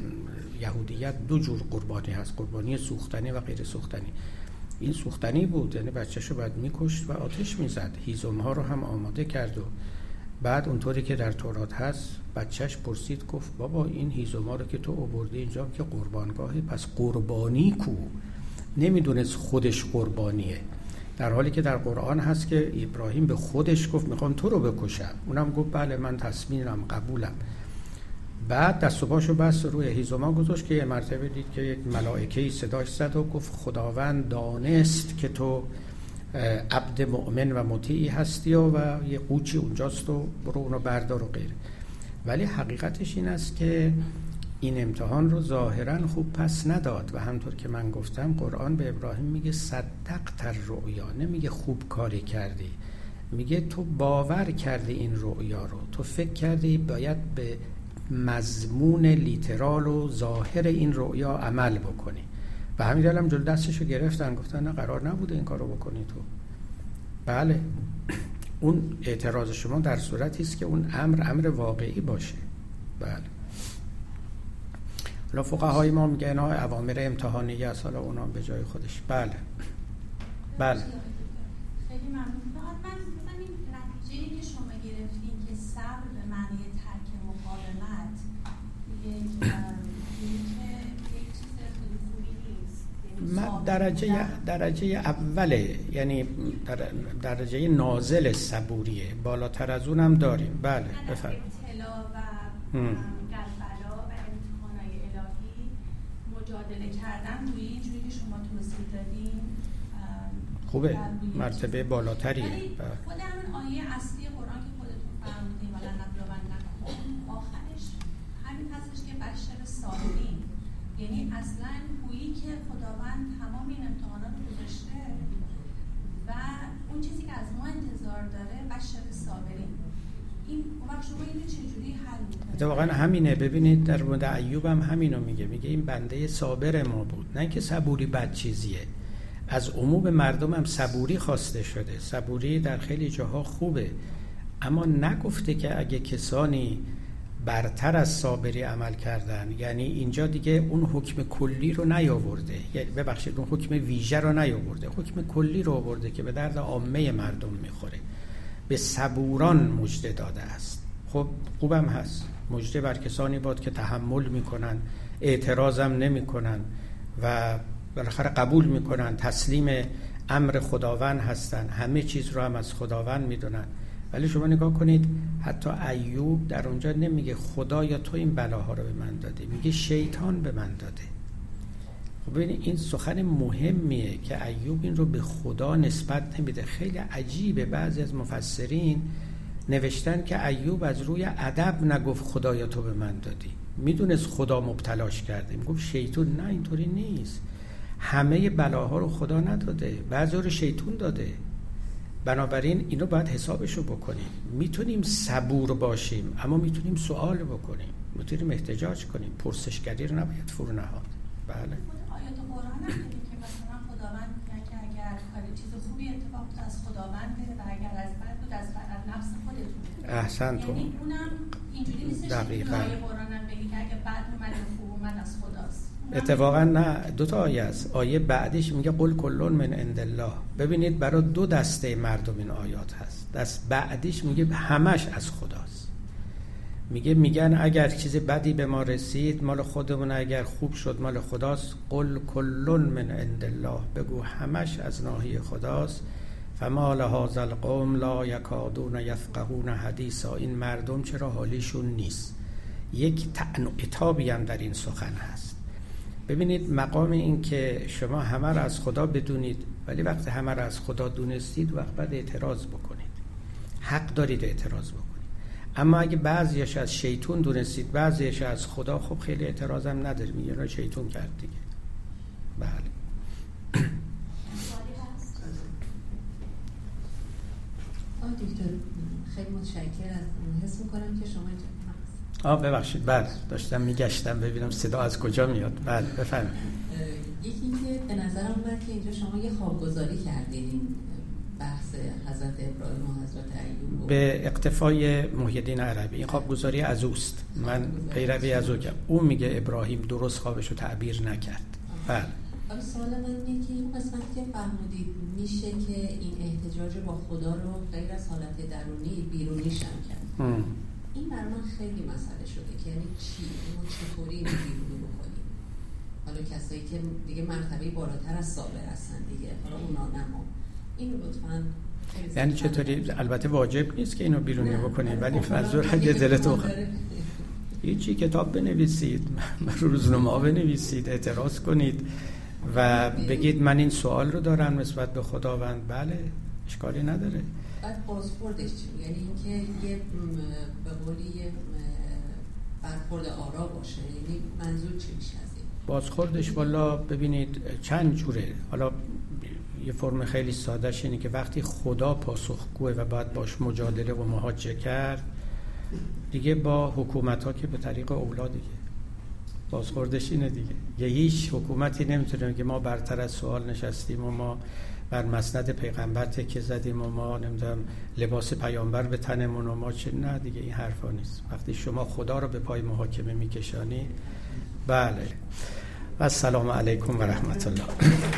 یهودیت دو جور قربانی هست، قربانی سوختنی و غیر سوختنی. این سوختنی بود، یعنی بچه‌شو بعد میکشت و آتش میزد، هیزم‌ها رو هم آماده کرد و بعد اونطوری که در تورات هست بچهش پرسید، گفت بابا این هیزم‌ها رو که تو آوردی اینجا که قربانگاهی، پس قربانی کو؟ نمیدونست خودش قربانیه، در حالی که در قرآن هست که ابراهیم به خودش گفت میخوام تو رو بکشم. اونم گفت بله من تصمیمم قبولم. بعد دست و پاشو بست روی هیزم‌ها گذاشت که یه مرتبه دید که یک ملائکه‌ای صداش زد و گفت خداوند دانست که تو عبد مؤمن و مطیعی هستی و, و یه قوچی اونجاست و برو اونو بردار و غیره. ولی حقیقتش این است که این امتحان رو ظاهراً خوب پس نداد و همطور که من گفتم قرآن به ابراهیم میگه صدقت الرؤیا، نمیگه خوب کاری کردی، میگه تو باور کردی این رؤیا رو، تو فکر کردی باید به مضمون لیترال و ظاهر این رؤیا عمل بکنی و همین دلیل هم جلو دستشو گرفتن، گفتن نه قرار نبوده این کارو بکنی تو. بله اون اعتراض شما در صورتی است که اون امر امر واقعی باشه. بله حالا فقهای ما میگن ها اوامر امتحانی است، حالا اونا به جای خودش. بله بله خیلی ممنون. فقط من می‌خوام این نتیجه‌ای که شما گرفتین که صبر به معنی ترک مقاومت یک یک چیز خیلی خوبی نیست. درجه درجه اوله، یعنی در درجه نازل صبوریه، بالاتر از اونم داریم. بله بفرمایید. ابتلا و قلقلا و امتحانات الهی مجادله کردن روی اینجوری که شما توضیح دادین خوبه، مرتبه بالاتریه. خود همین آیه اصلی قرآن که خودتون فرمودین ولا نبلونکم، آخرش همین هستش که بشر صابرین، یعنی اصلا گویی که خداوند تمام این امتحانات رو گذاشته و اون چیزی که از ما انتظار داره بشر صابرین. این وقت شما اینو چجوری حل می‌کنید؟ واقعا همینه. ببینید در مورد ایوب هم همینو میگه، میگه این بنده صابر ما بود، نه اینکه صبوری بد چیزیه. از عموم مردم هم صبوری خواسته شده، صبوری در خیلی جاها خوبه، اما نگفته که اگه کسانی برتر از صابری عمل کردن، یعنی اینجا دیگه اون حکم کلی رو نیاورده، یعنی ببخشید اون حکم ویژه رو نیاورده، حکم کلی رو آورده که به درد عامه مردم میخوره. به صبوران مژده داده است. خب خوبم هست، مژده بر کسانی باد که تحمل میکنن، اعتراضم نمیکنن و بالاخره قبول میکنن، تسلیم امر خداوند هستن، همه چیز رو هم از خداوند میدونن. ولی شما نگاه کنید حتی ایوب در اونجا نمیگه خدایا تو این بلاها رو به من دادی، میگه شیطان به من داده. خب ببینید این سخن مهمیه که ایوب این رو به خدا نسبت نمیده. خیلی عجیبه، بعضی از مفسرین نوشتن که ایوب از روی ادب نگفت خدایا تو به من دادی، میدونست خدا مبتلاش کرده، میگفت شیطان. نه اینطوری نیست، همه بلاها رو خدا نداده، بعضی رو شیطان داده. بنابراین اینو باید حسابشو بکنیم. میتونیم صبور باشیم اما میتونیم سوال بکنیم، میتونیم احتجاج کنیم، پرسشگری رو نباید فرو نهاد. بله آیات قرآن هم میگه که مثلا خداوند میگه که اگر کار چیز خوبی اتفاق افتاد از خداونده و اگر از بد بود از نفس خودتونه. احسنتون. یعنی اونم اینجوری نیستش که آیه قرآن هم بگه که اگه بد اومد خوب اومد از خداست. اتفاقا نه، دو تا آیه است. آیه بعدش میگه قل کلون من عند الله. ببینید برای دو دسته مردم این آیات هست. دست بعدش میگه همش از خداست. میگه میگن اگر چیز بدی به ما رسید مال خودمون، اگر خوب شد مال خداست. قل کلون من عند الله، بگو همش از ناحیه خداست. فما لهذا القوم لا یکادون یفقهون حدیثا. این مردم چرا حالیشون نیست؟ یک طعن و عتابی هم در این سخن هست. ببینید مقام این که شما همه را از خدا بدونید، ولی وقتی همه را از خدا دونستید وقت بعد اعتراض بکنید، حق دارید اعتراض بکنید. اما اگه بعضیش از شیطان دونستید بعضیش از خدا، خب خیلی اعتراض هم ندارید، میگه شیطان کرد دیگه. بله آه دکتر خیلی متشکرم. حس میکنم که شما آه ببخشید بله داشتم میگشتم ببینم صدا از کجا میاد. بله بفرمایید. یکی اینکه به نظرم اومد که اینجا شما یه خوابگذاری کردین این بحث حضرت ابراهیم و حضرت ایوب به اقتفای محی الدین عربی. این خوابگذاری از اوست، من پیروی از او کردم. او میگه ابراهیم درست خوابشو تعبیر نکرد. بله حالا سوال من اینه که این قسمتی که فرمودید میشه که این احتجاج با خدا رو غیر از حالت درونی بیرونیش هم کرد. ام. این برای من خیلی مسئله شده که یعنی چی؟ ما چطوری این بیرونی بکنیم؟ حالا کسایی که دیگه مرتبه بالاتر از صابر هستن دیگه، حالا اونا نما این لطفاً یعنی چطوری؟ البته واجب نیست که اینو بیرونی بکنید، ولی فضل اگه دلتون هیچی کتاب بنویسید، روزنامه بنویسید، اعتراض کنید، و بگید من این سوال رو دارم نسبت به خداوند، بله اشکالی نداره. بعد بازخوردش چی؟ یعنی اینکه یه به قولی یه برخورد آرا باشه، یعنی منظور چی میشه از این؟ بازخوردش والا ببینید چند جوره. حالا یه فرم خیلی سادهش اینه که وقتی خدا پاسخگوه و باید باش مجادله و محاجه کرد، دیگه با حکومت ها که به طریق اولا دیگه بازخوردش اینه دیگه. یه هیچ حکومتی نمیتونه که ما برتر از سوال نشستیم و ما بر مسند پیغمبر تکیه زدیم و ما نمیدونم لباس پیامبر به تنمون و ما چه، نه دیگه این حرفا نیست. وقتی شما خدا رو به پای محاکمه میکشانی، بله. و السلام علیکم و رحمت الله.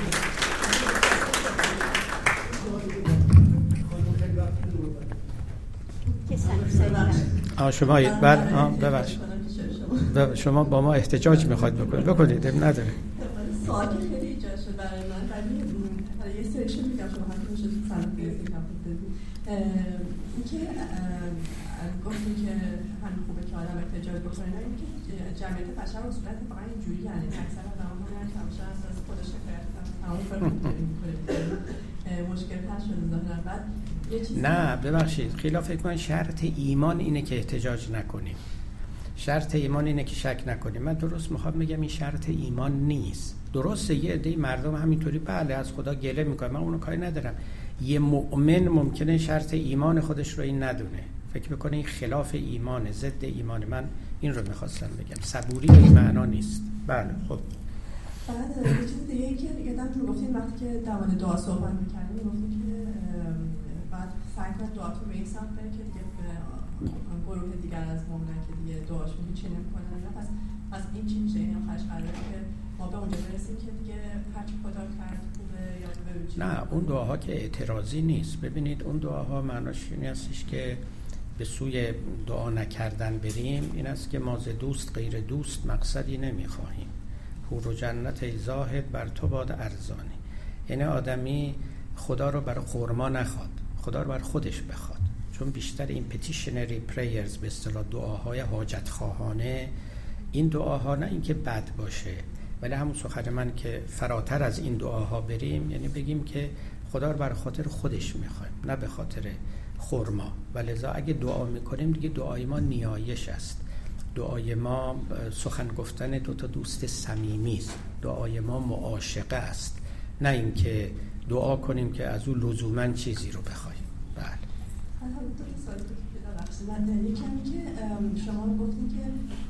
آه شما بعد آه ببخش شما با ما احتجاج میخواید بکنید بکنید نداره. سوال خیلی ایجاد شد برای من، ولی یه سریشون میگم شما هم که شد سلام بیرسید اینکه گفتیم که همین خوبه که آدم احتجاج بکنه، نه اینکه جمعیت بشر به صورت فقط اینجوری، یعنی اکثر آدم ها میرن که همشه از خودش شکایت کنن تمام فرق مشکل پس شده ظاهرا. بعد نه ببخشید خیلی فکر کنم شرط ایمان اینه که احتجاج نکنیم، شرط ایمان اینه که شک نکنیم. من درست میخوام بگم این شرط ایمان نیست. درسته یه عده مردم همینطوری بله از خدا گله میکنه، من اونو کاری ندارم. یه مؤمن ممکنه شرط ایمان خودش رو این ندونه، فکر میکنه این خلاف ایمانه، ضد ایمانه. من این رو میخواستم بگم، صبوری به این معنا نیست. بله خب بعد یه چیز دیگه که یادم تو گفتین وقتی که در مورد دعا صحبت می‌کردیم گفتین که بعد سعی کنید دعاتون به این سمت بره که دیگه گروه دیگر از مؤمنان که دیگه دعاشون هیچی نمی‌کنن. پس پس این چی میشه؟ این آخرش قراره که ما به اونجا برسیم که دیگه هر چی خدا کرد خوبه یا به نه اون دعاها که اعتراضی نیست. ببینید اون دعاها معناش این هستش که به سوی دعا نکردن بریم، این است که ما ز دوست غیر دوست مقصدی نمی‌خواهیم. حور و جنت ای زاهد بر تو باد ارزانی. یعنی آدمی خدا رو برای خرما نخواد، خدا رو بر خودش بخواد. چون بیشتر این petitionary prayers به اصطلاح دعاهای حاجت خواهانه، این دعاها نه اینکه بد باشه، ولی همون سخن من که فراتر از این دعاها بریم، یعنی بگیم که خدا رو بر خاطر خودش میخوایم نه به خاطر خرما. ولذا اگه دعا میکنیم دیگه دعای ما نیایش است، دعای ما سخن گفتن دو تا دوست صمیمی است، دعای ما معاشقه است، نه اینکه دعا کنیم که از او لزوما چیزی رو بخوایم. بله. حالا دو تا سوال که دارم. یکم که شما گفتین که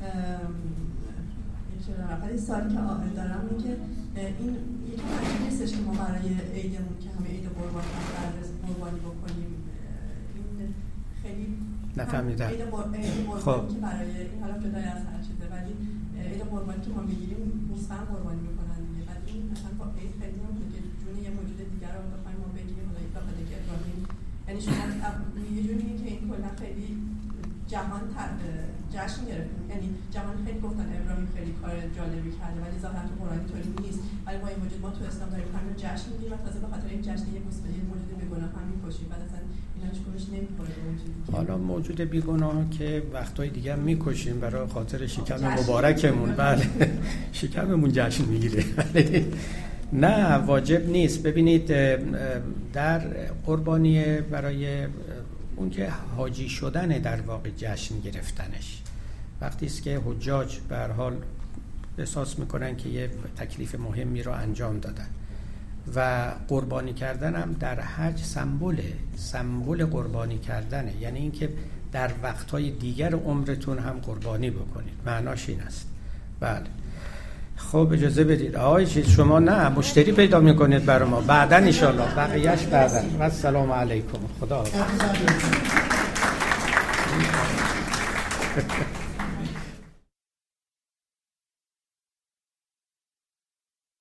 یه سوالی که دارم اینه که این یکی عجیب نیستش که ما برای عیدمون که همه عید قربان قربانی بکنیم، این خیلی نفهمیدم. عید قربانی که برای این حالا جدای از هر چیزه، ولی عید قربانی که ما میگیریم گوسفند قربانی میکنن دیگه. بعد این مثلا با عید خیلی نمیشه که جون یه موجود دیگر رو بخوایم ما بگیریم، حالا این بخاطر که ابراهیم، یعنی شما یه جوری که این کلا خیلی جهان جشن گرفت، یعنی جهان خیلی گفتن ابراهیم خیلی کار جالبی کرده، ولی ظاهرا تو قرآن اینطوری نیست. ولی با این وجود ما تو اسلام داریم همین جشن میگیریم و تازه به خاطر این جشن یه گوسفند یه موجود بیگناه هم میکشیم، بعد اصلا اینا هیچ کدومش نمیخوره به اون چیزی. حالا موجود بیگناه که وقتای دیگه هم میکشیم برای خاطر شکم مبارکمون، بله شکممون جشن میگیره. نه واجب نیست. ببینید در قربانی برای اون که حاجی شدن در واقع جشن گرفتنش، وقتی است که حجاج به هر حال احساس میکنن که یه تکلیف مهمی رو انجام دادن و قربانی کردن هم در حج سمبوله، سمبل قربانی کردنه، یعنی اینکه در وقتهای دیگر عمرتون هم قربانی بکنید، معناش این است. بله خب اجازه بدید آقای چیز شما نه مشتری پیدا میکنید برای ما بعدا ان شاء الله، بقیه‌اش بعدا. و السلام علیکم. خدا حافظ.